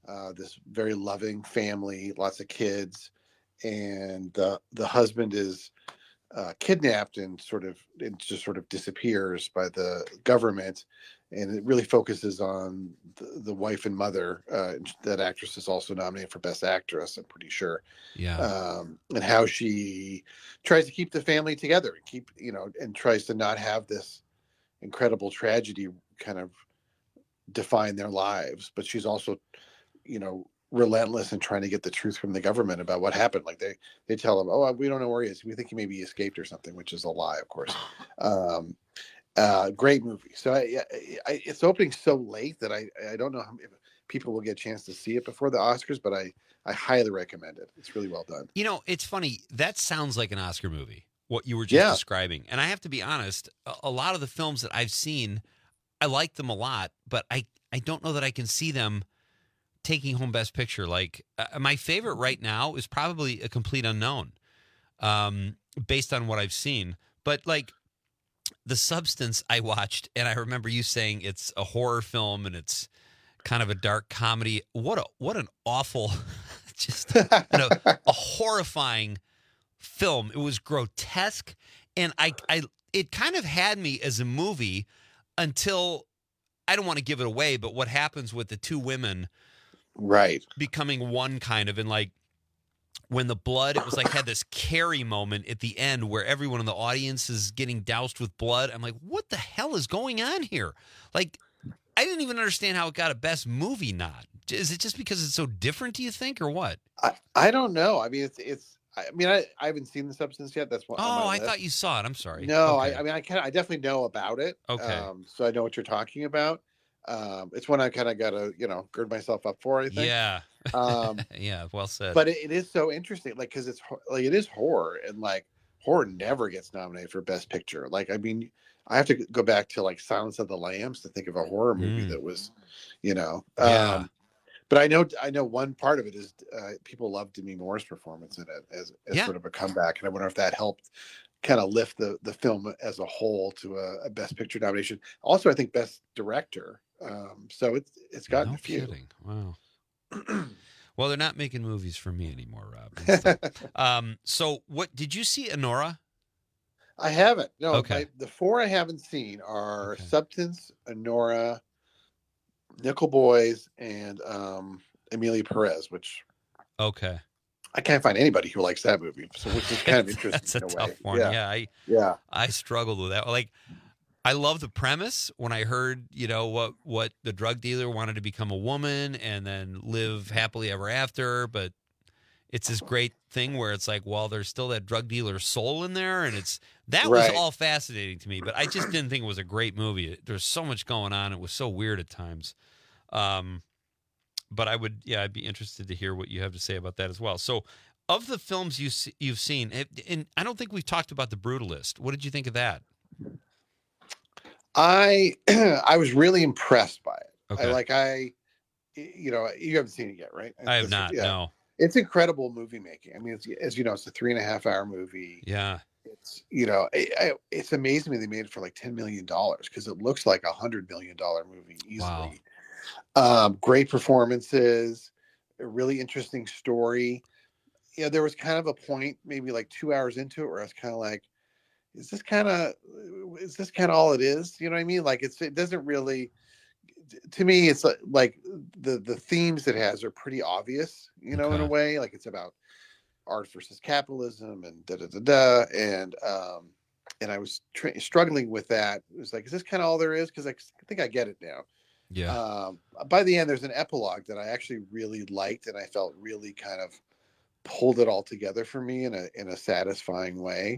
this very loving family, lots of kids, and the husband is kidnapped and just sort of disappears by the government, and it really focuses on the wife and mother. That actress is also nominated for Best Actress, I'm pretty sure. Yeah. And how she tries to keep the family together, and tries to not have this incredible tragedy kind of define their lives. But she's also, relentless in trying to get the truth from the government about what happened. Like they tell him, "Oh, we don't know where he is. We think he maybe escaped or something," which is a lie, of course. Great movie. So it's opening so late that I don't know if people will get a chance to see it before the Oscars, but I highly recommend it. It's really well done. It's funny. That sounds like an Oscar movie, what you were just describing. And I have to be honest, a lot of the films that I've seen, I like them a lot, but I don't know that I can see them taking home Best Picture. Like my favorite right now is probably A Complete Unknown, based on what I've seen. But like The Substance I watched, and I remember you saying it's a horror film and it's kind of a dark comedy. What an awful, just a horrifying film. It was grotesque, and it kind of had me as a movie until, I don't want to give it away, but what happens with the two women becoming one kind of, and like when the blood, it was like had this Carrie moment at the end where everyone in the audience is getting doused with blood. I'm like, what the hell is going on here? Like, I didn't even understand how it got a Best Movie nod. Is it just because it's so different, do you think, or what? I don't know. I mean, I haven't seen The Substance yet. That's what. Oh, I thought you saw it. I'm sorry. No, okay. I definitely know about it. Okay. So I know what you're talking about. It's one I kind of got to, gird myself up for, I think. Yeah. Yeah. Well said. But it is so interesting, like, because it's like, it is horror, and like horror never gets nominated for Best Picture. Like, I mean, I have to go back to like Silence of the Lambs to think of a horror movie that was, Yeah. But I know one part of it is people love Demi Moore's performance in it as sort of a comeback, and I wonder if that helped kind of lift the film as a whole to a Best Picture nomination. Also, I think Best Director. So it's gotten a few. Kidding. Wow. Well, they're not making movies for me anymore, Rob. So, what did you see, Anora? I haven't. No. Okay. The four I haven't seen are Substance, Anora, Nickel Boys, and Emilia Perez, which I can't find anybody who likes that movie, so which is kind of interesting. That's a in a tough way. one. Yeah. I struggled with that. Like, I love the premise. When I heard, what the drug dealer wanted to become a woman and then live happily ever after, but it's this great thing where it's like, well, there's still that drug dealer soul in there, and that was all fascinating to me. But I just didn't think it was a great movie. There's so much going on. It was so weird at times. But I'd be interested to hear what you have to say about that as well. So, of the films you've seen, and I don't think we've talked about The Brutalist. What did you think of that? I was really impressed by it. Okay. You haven't seen it yet, right? I have not. No. It's incredible movie making. I mean, as you know, it's a 3.5-hour movie. Yeah. It's it's amazing me they made it for like $10 million, because it looks like $100 million movie easily. Wow. Great performances, a really interesting story. There was kind of a point, maybe like 2 hours into it, where I was kind of like, is this kind of all it is? You know what I mean? Like, it doesn't really, to me, it's like the themes it has are pretty obvious, in a way. Like, it's about art versus capitalism and and I was struggling with that. It was like, is this kind of all there is? Because I think I get it now. Yeah. By the end, there's an epilogue that I actually really liked, and I felt really kind of pulled it all together for me in a satisfying way.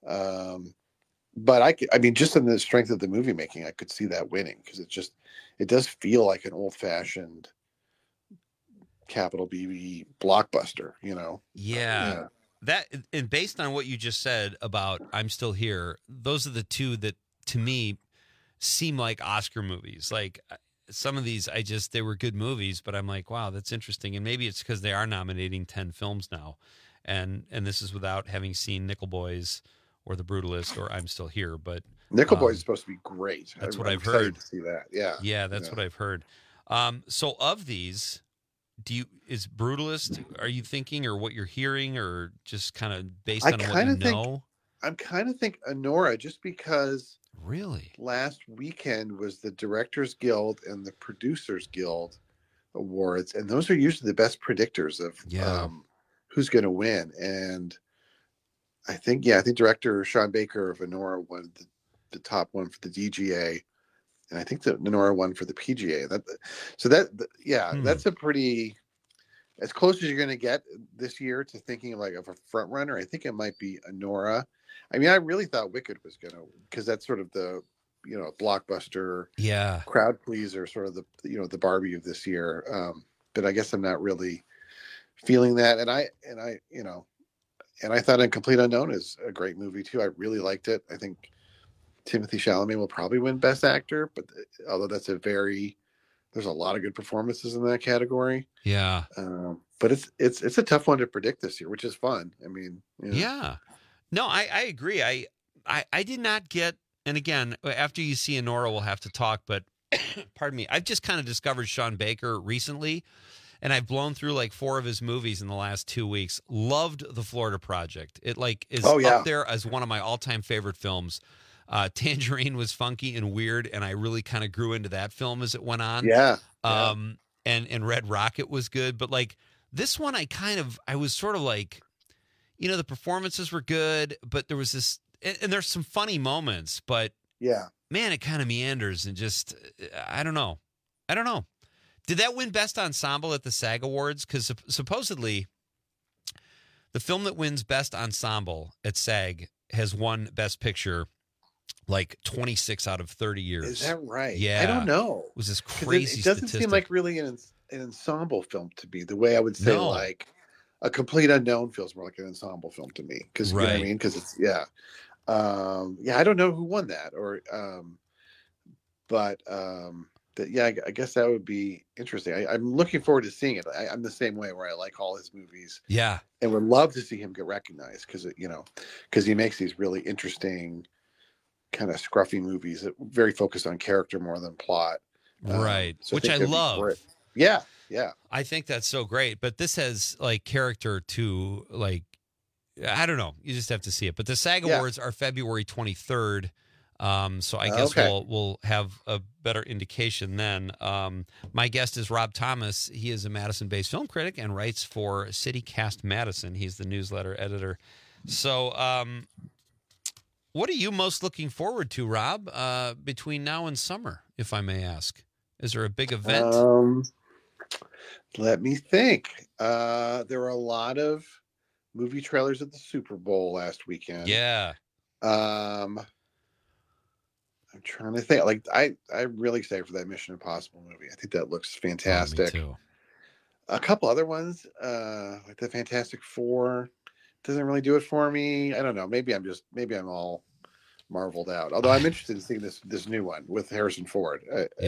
But just in the strength of the movie making, I could see that winning, because it does feel like an old fashioned capital B blockbuster, Yeah. That, and based on what you just said about I'm Still Here, those are the two that to me seem like Oscar movies. Like, some of these, they were good movies, but I'm like, wow, that's interesting. And maybe it's because they are nominating 10 films now. And this is without having seen Nickel Boys or The Brutalist or I'm Still Here. But Nickel Boys is supposed to be great. That's what I've heard. To see that. Yeah. Yeah, that's what I've heard. So of these, is Brutalist? Are you thinking, or what you're hearing, or just kind of based on what you know? I'm kind of think Anora, just because. Really? Last weekend was the Directors Guild and the Producers Guild Awards, and those are usually the best predictors of who's going to win. And I think director Sean Baker of Anora won the top one for the DGA, and I think that Anora won for the PGA. That's a pretty, as close as you're going to get this year to thinking of a front runner. I think it might be Anora. I mean, I really thought Wicked was going to, because that's sort of the, blockbuster, crowd pleaser, sort of the Barbie of this year. But I guess I'm not really feeling that. And I thought Complete Unknown is a great movie too. I really liked it. I think Timothée Chalamet will probably win Best Actor, but although there's a lot of good performances in that category. Yeah. But it's a tough one to predict this year, which is fun. I mean, yeah. No, I agree. I did not get, and again, after you see Anora, we'll have to talk, but pardon me, I've just kind of discovered Sean Baker recently, and I've blown through like 4 of his movies in the last 2 weeks. Loved The Florida Project. It is up there as one of my all-time favorite films. Tangerine was funky and weird, and I really kind of grew into that film as it went on. Yeah. And Red Rocket was good, but like this one, I was sort of like, the performances were good, but there was this, and there's some funny moments, but man, it kind of meanders and just, I don't know. Did that win Best Ensemble at the SAG Awards? Because supposedly the film that wins Best Ensemble at SAG has won Best Picture like 26 out of 30 years. Is that right? Yeah. I don't know. It was this crazy It doesn't statistic. seem like really an ensemble film to me, the way I would say like A Complete Unknown feels more like an ensemble film to me. Because you know what I mean? Because it's, I don't know who won that, or, I guess that would be interesting. I'm looking forward to seeing it. I'm the same way, where I like all his movies. Yeah. And would love to see him get recognized because he makes these really interesting kind of scruffy movies that very focused on character more than plot. Right. Which I love. Yeah. I think that's so great. But this has like character to like, I don't know. You just have to see it. But the SAG Awards are February 23rd. So I guess we'll have a better indication then. My guest is Rob Thomas. He is a Madison-based film critic and writes for CityCast Madison. He's the newsletter editor. So what are you most looking forward to, Rob, between now and summer, if I may ask? Is there a big event? Let me think. There were a lot of movie trailers at the Super Bowl last weekend. Yeah. I'm trying to think. Like I'm really excited for that Mission Impossible movie. I think that looks fantastic. Me too. A couple other ones, like the Fantastic Four, doesn't really do it for me. I don't know. Maybe I'm all marveled out. Although I'm interested in seeing this new one with Harrison Ford.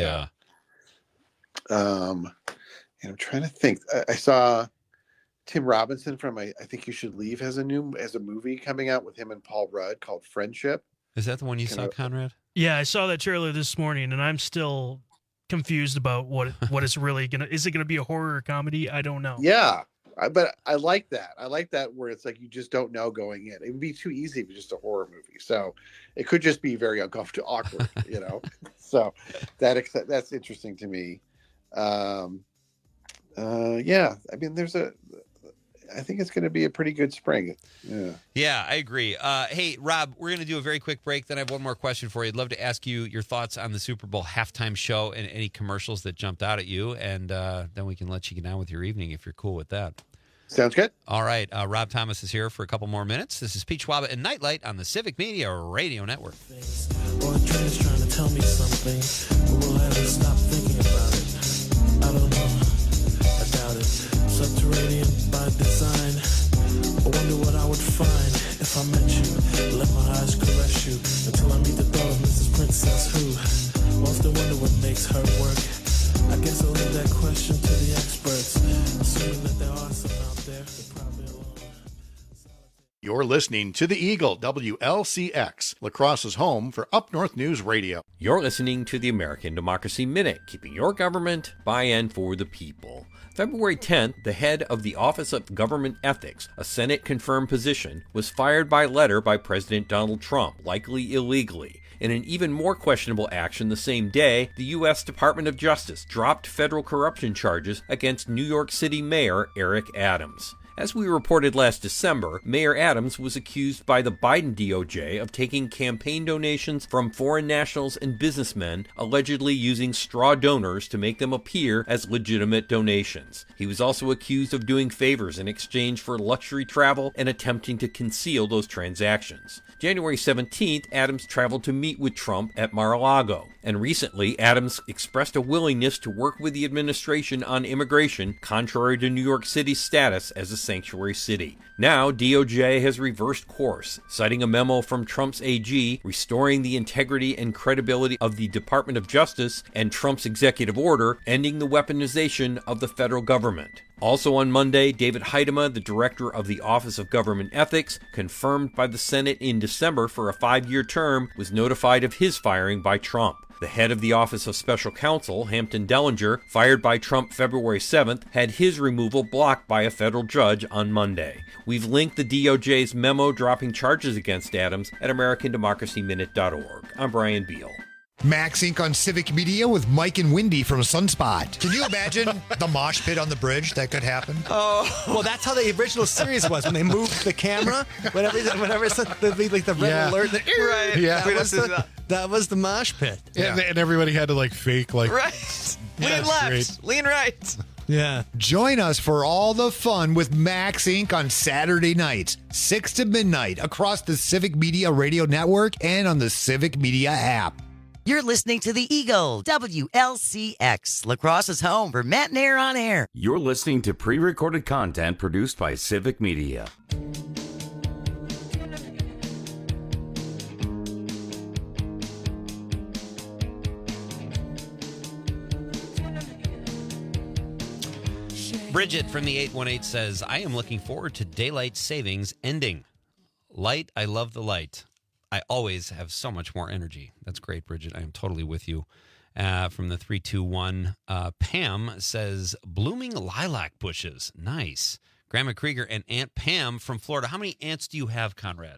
And I'm trying to think. I saw Tim Robinson from I Think You Should Leave has a movie coming out with him and Paul Rudd called Friendship. Is that the one you saw, Conrad? Yeah, I saw that trailer this morning, and I'm still confused about what it's really gonna. Is it gonna be a horror or comedy? I don't know. Yeah, but I like that. I like that where it's like you just don't know going in. It would be too easy if it was just a horror movie. So it could just be very uncomfortable, awkward, So that's interesting to me. I mean, I think it's going to be a pretty good spring. Yeah, I agree. Hey, Rob, we're going to do a very quick break. Then I have one more question for you. I'd love to ask you your thoughts on the Super Bowl halftime show and any commercials that jumped out at you. And then we can let you get on with your evening if you're cool with that. Sounds good. All right. Rob Thomas is here for a couple more minutes. This is Pete Schwaba and Nightlight on the Civic Media Radio Network. Or a train is trying to tell me something, but will I ever stop thinking about it? I don't know. I doubt it. Subterranean by design. I wonder what I would find if I met you. Let my eyes caress you until I meet the daughter of Mrs. Princess who often wonder what makes her work. I guess I'll leave that question to the experts, assuming that there are some out there. You're listening to the Eagle, WLCX, La Crosse's home for Up North News Radio. You're listening to the American Democracy Minute, keeping your government by and for the people. February 10th, the head of the Office of Government Ethics, a Senate-confirmed position, was fired by letter by President Donald Trump, likely illegally. In an even more questionable action the same day, the U.S. Department of Justice dropped federal corruption charges against New York City Mayor Eric Adams. As we reported last December, Mayor Adams was accused by the Biden DOJ of taking campaign donations from foreign nationals and businessmen, allegedly using straw donors to make them appear as legitimate donations. He was also accused of doing favors in exchange for luxury travel and attempting to conceal those transactions. January 17th, Adams traveled to meet with Trump at Mar-a-Lago. And recently, Adams expressed a willingness to work with the administration on immigration, contrary to New York City's status as a sanctuary city. Now, DOJ has reversed course, citing a memo from Trump's AG restoring the integrity and credibility of the Department of Justice and Trump's executive order ending the weaponization of the federal government. Also on Monday, David Heidema, the director of the Office of Government Ethics, confirmed by the Senate in December for a 5-year term, was notified of his firing by Trump. The head of the Office of Special Counsel, Hampton Dellinger, fired by Trump February 7th, had his removal blocked by a federal judge on Monday. We've linked the DOJ's memo dropping charges against Adams at AmericanDemocracyMinute.org. I'm Brian Beal. Max Inc. on Civic Media with Mike and Wendy from Sunspot. Can you imagine the mosh pit on the bridge that could happen? Oh, well, that's how the original series was when they moved the camera. Whenever it's like the red alert, right? Yeah, that was the mosh pit. Yeah. And everybody had to fake right. Lean left, lean right. Yeah. Join us for all the fun with Max Inc. on Saturday nights, 6 to midnight, across the Civic Media Radio Network and on the Civic Media app. You're listening to the Eagle, WLCX, La Crosse's home for Matt and Air on Air. You're listening to pre-recorded content produced by Civic Media. Bridget from the 818 says, I am looking forward to daylight savings ending. Light, I love the light. I always have so much more energy. That's great, Bridget. I am totally with you. From the 321, Pam says, blooming lilac bushes. Nice. Grandma Krieger and Aunt Pam from Florida. How many aunts do you have, Conrad?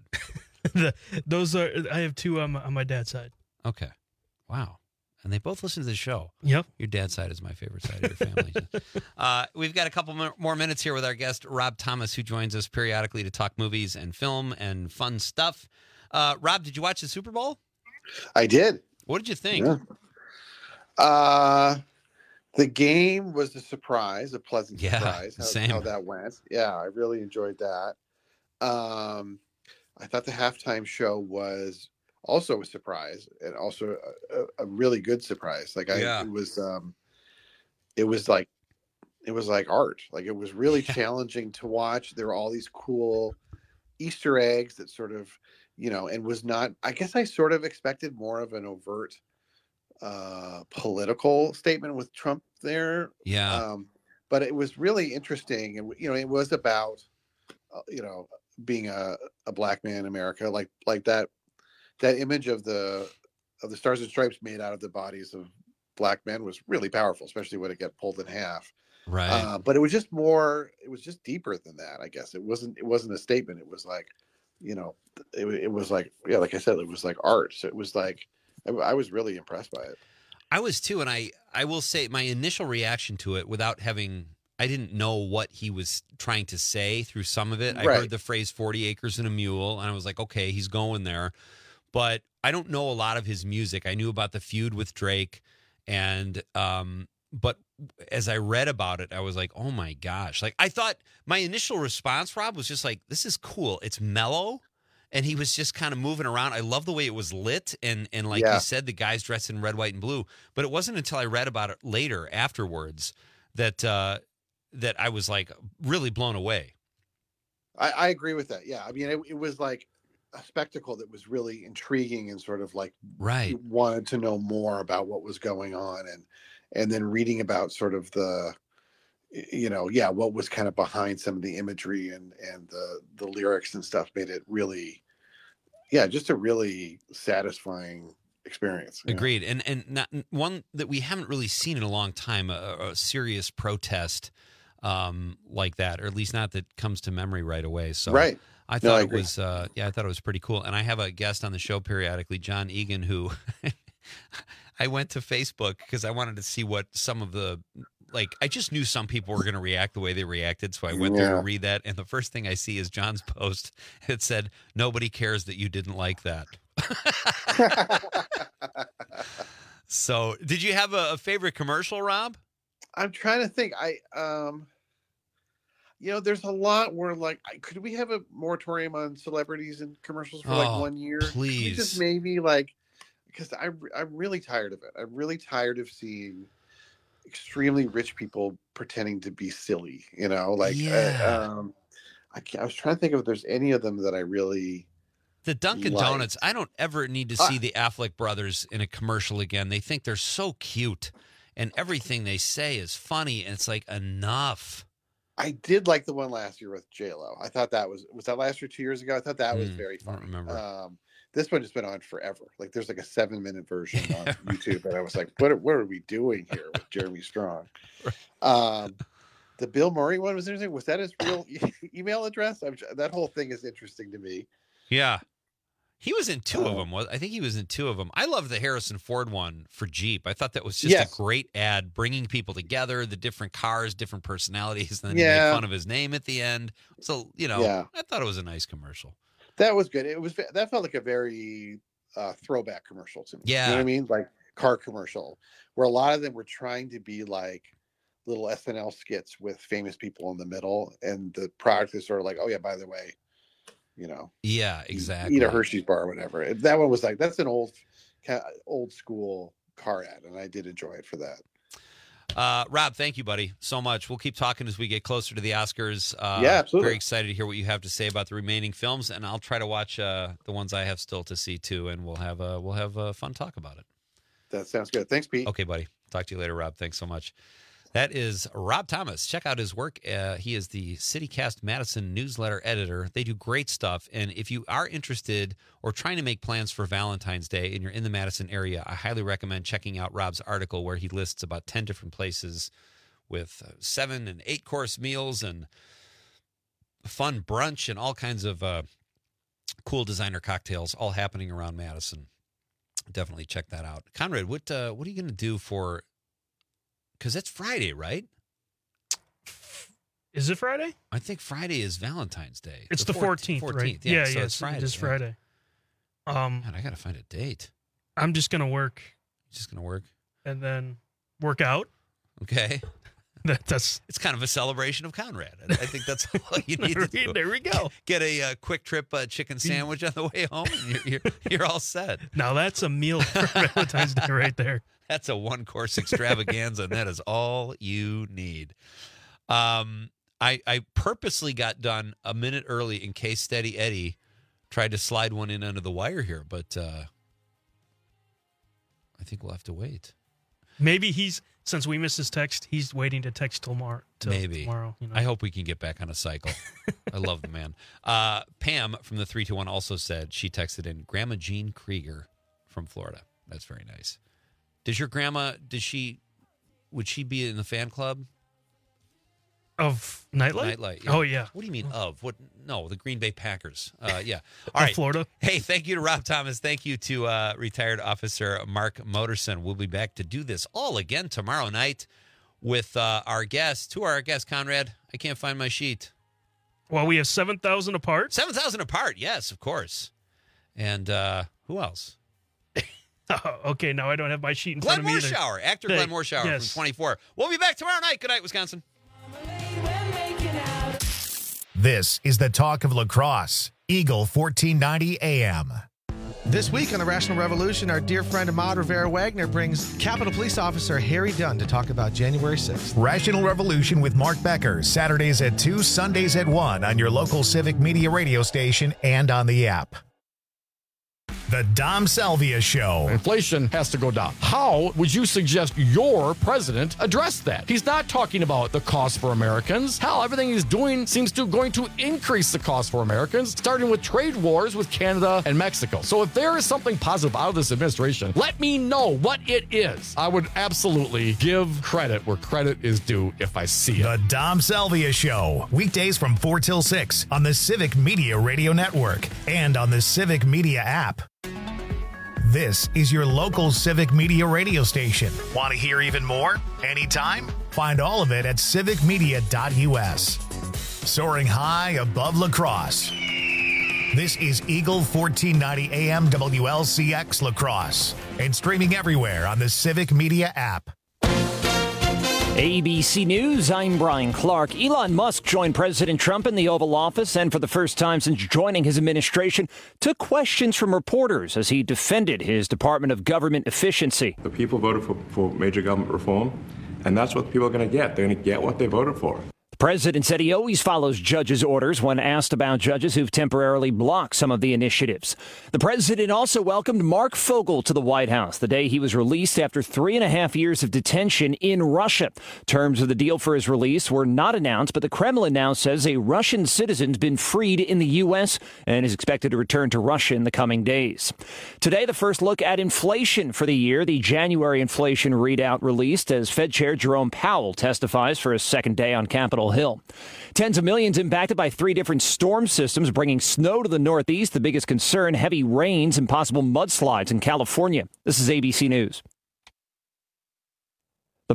I have 2 on my dad's side. Okay. Wow. And they both listen to the show. Yep. Your dad's side is my favorite side of your family. We've got a couple more minutes here with our guest, Rob Thomas, who joins us periodically to talk movies and film and fun stuff. Rob, did you watch the Super Bowl? I did. What did you think? Yeah. The game was a surprise, a pleasant surprise. How that went. Yeah, I really enjoyed that. I thought the halftime show was also a surprise, and also a really good surprise. It was like art. Like, it was really challenging to watch. There were all these cool Easter eggs that sort of, and was not, I guess I sort of expected more of an overt political statement with Trump there. Yeah. But it was really interesting. And, it was about, being a black man in America, like that image of the Stars and Stripes made out of the bodies of black men was really powerful, especially when it got pulled in half. Right. But it was just deeper than that, I guess. It wasn't a statement. It was like, it was like, yeah, like I said, it was like art. So it was like, I was really impressed by it. I was too. And I will say my initial reaction to it, I didn't know what he was trying to say through some of it. I heard the phrase 40 acres and a mule, and I was like, okay, he's going there. But I don't know a lot of his music. I knew about the feud with Drake, and but as I read about it, I was like, oh my gosh. Like, I thought my initial response, Rob, was just like, this is cool. It's mellow. And he was just kind of moving around. I love the way it was lit. And like you said, the guys dressed in red, white, and blue. But it wasn't until I read about it later, afterwards, that that I was like really blown away. I agree with that. Yeah. I mean, it was like a spectacle that was really intriguing, and sort of like, you wanted to know more about what was going on, and then reading about sort of the what was kind of behind some of the imagery and the lyrics and stuff made it really, just a really satisfying experience. Agreed. And not one that we haven't really seen in a long time, a serious protest like that, or at least not that comes to memory right away. So right. I thought it was, I thought it was pretty cool. And I have a guest on the show periodically, John Egan, who I went to Facebook because I wanted to see what some of the, I just knew some people were going to react the way they reacted. So I went there to read that. And the first thing I see is John's post. It said, "Nobody cares that you didn't like that." So did you have a favorite commercial, Rob? I'm trying to think. There's a lot where could we have a moratorium on celebrities and commercials for 1 year? Please. Just maybe because I'm really tired of it. I'm really tired of seeing extremely rich people pretending to be silly, I was trying to think if there's any of them that I really the Dunkin' Donuts. I don't ever need to see the Affleck brothers in a commercial again. They think they're so cute and everything they say is funny, and it's enough. I did like the one last year with J-Lo. I thought that was that last year, 2 years ago? I thought that was very fun. I don't remember. This one has been on forever. There's a 7-minute version on YouTube, and I was like, what are we doing here with Jeremy Strong? The Bill Murray one was interesting. Was that his real email address? That whole thing is interesting to me. Yeah. He was in two of them. I think he was in two of them. I love the Harrison Ford one for Jeep. I thought that was just a great ad, bringing people together, the different cars, different personalities, and then he made fun of his name at the end. So, I thought it was a nice commercial. That was good. That felt like a very throwback commercial to me. Yeah. You know what I mean? Car commercial, where a lot of them were trying to be little SNL skits with famous people in the middle, and the product is sort of oh yeah, by the way, Yeah, exactly. Eat a Hershey's bar or whatever. That one was that's an old school car ad, and I did enjoy it for that. Rob, thank you, buddy, so much. We'll keep talking as we get closer to the Oscars. Absolutely. Very excited to hear what you have to say about the remaining films, and I'll try to watch the ones I have still to see too, and we'll have a fun talk about it. That sounds good. Thanks, Pete. Okay, buddy. Talk to you later, Rob. Thanks so much. That is Rob Thomas. Check out his work. He is the CityCast Madison newsletter editor. They do great stuff. And if you are interested or trying to make plans for Valentine's Day and you're in the Madison area, I highly recommend checking out Rob's article where he lists about 10 different places with 7 and 8 course meals and fun brunch and all kinds of cool designer cocktails all happening around Madison. Definitely check that out. Conrad, what are you going to do for... Because it's Friday, right? Is it Friday? I think Friday is Valentine's Day. It's the 14th, right? Yeah, so it's Friday. It is Friday. Man, I got to find a date. I'm just going to work. Just going to work? And then work out. Okay. It's kind of a celebration of Conrad. I think that's all you need to do. There we go. Get a quick trip chicken sandwich on the way home, and you're all set. Now that's a meal for Valentine's Day right there. That's a 1-course extravaganza, and that is all you need. I purposely got done a minute early in case Steady Eddie tried to slide one in under the wire here, but I think we'll have to wait. Maybe since we missed his text, he's waiting to text tomorrow. Maybe. Tomorrow, I hope we can get back on a cycle. I love the man. Pam from the 321 also said, she texted in, Grandma Jean Krieger from Florida. That's very nice. Does your grandma, would she be in the fan club? Of Nightlight? Nightlight, yeah. Oh, yeah. What do you mean of? What? No, the Green Bay Packers. Yeah. All right. Florida. Hey, thank you to Rob Thomas. Thank you to retired officer Mark Moderson. We'll be back to do this all again tomorrow night with our guest. To our guest, Conrad. I can't find my sheet. Well, we have 7,000 apart. 7,000 apart. Yes, of course. And who else? Okay, now I don't have my sheet in front of me either. Actor Glenn Morshower from 24. We'll be back tomorrow night. Good night, Wisconsin. This is the talk of lacrosse. Eagle 1490 AM. This week on the Rational Revolution, our dear friend Ahmad Rivera Wagner brings Capitol Police Officer Harry Dunn to talk about January 6th. Rational Revolution with Mark Becker, Saturdays at 2, Sundays at 1 on your local Civic Media radio station and on the app. The Dom Salvia Show. Inflation has to go down. How would you suggest your president address that? He's not talking about the cost for Americans. Hell, everything he's doing seems to going to increase the cost for Americans, starting with trade wars with Canada and Mexico. So if there is something positive out of this administration, let me know what it is. I would absolutely give credit where credit is due if I see it. The Dom Salvia Show. Weekdays from 4 till 6 on the Civic Media Radio Network and on the Civic Media app. This is your local Civic Media radio station. Want to hear even more? Anytime? Find all of it at civicmedia.us. Soaring high above La Crosse. This is Eagle 1490 AM WLCX La Crosse and streaming everywhere on the Civic Media app. ABC News, I'm Brian Clark. Elon Musk joined President Trump in the Oval Office and for the first time since joining his administration, took questions from reporters as he defended his Department of Government efficiency. The people voted for major government reform, and that's what people are going to get. They're going to get what they voted for. The president said he always follows judges' orders when asked about judges who've temporarily blocked some of the initiatives. The president also welcomed Mark Fogel to the White House the day he was released after 3.5 years of detention in Russia. Terms of the deal for his release were not announced, but the Kremlin now says a Russian citizen's been freed in the U.S. and is expected to return to Russia in the coming days. Today, the first look at inflation for the year. The January inflation readout released as Fed Chair Jerome Powell testifies for his second day on Capitol Hill. Tens of millions impacted by 3 different storm systems, bringing snow to the Northeast. The biggest concern, heavy rains and possible mudslides in California. This is ABC News.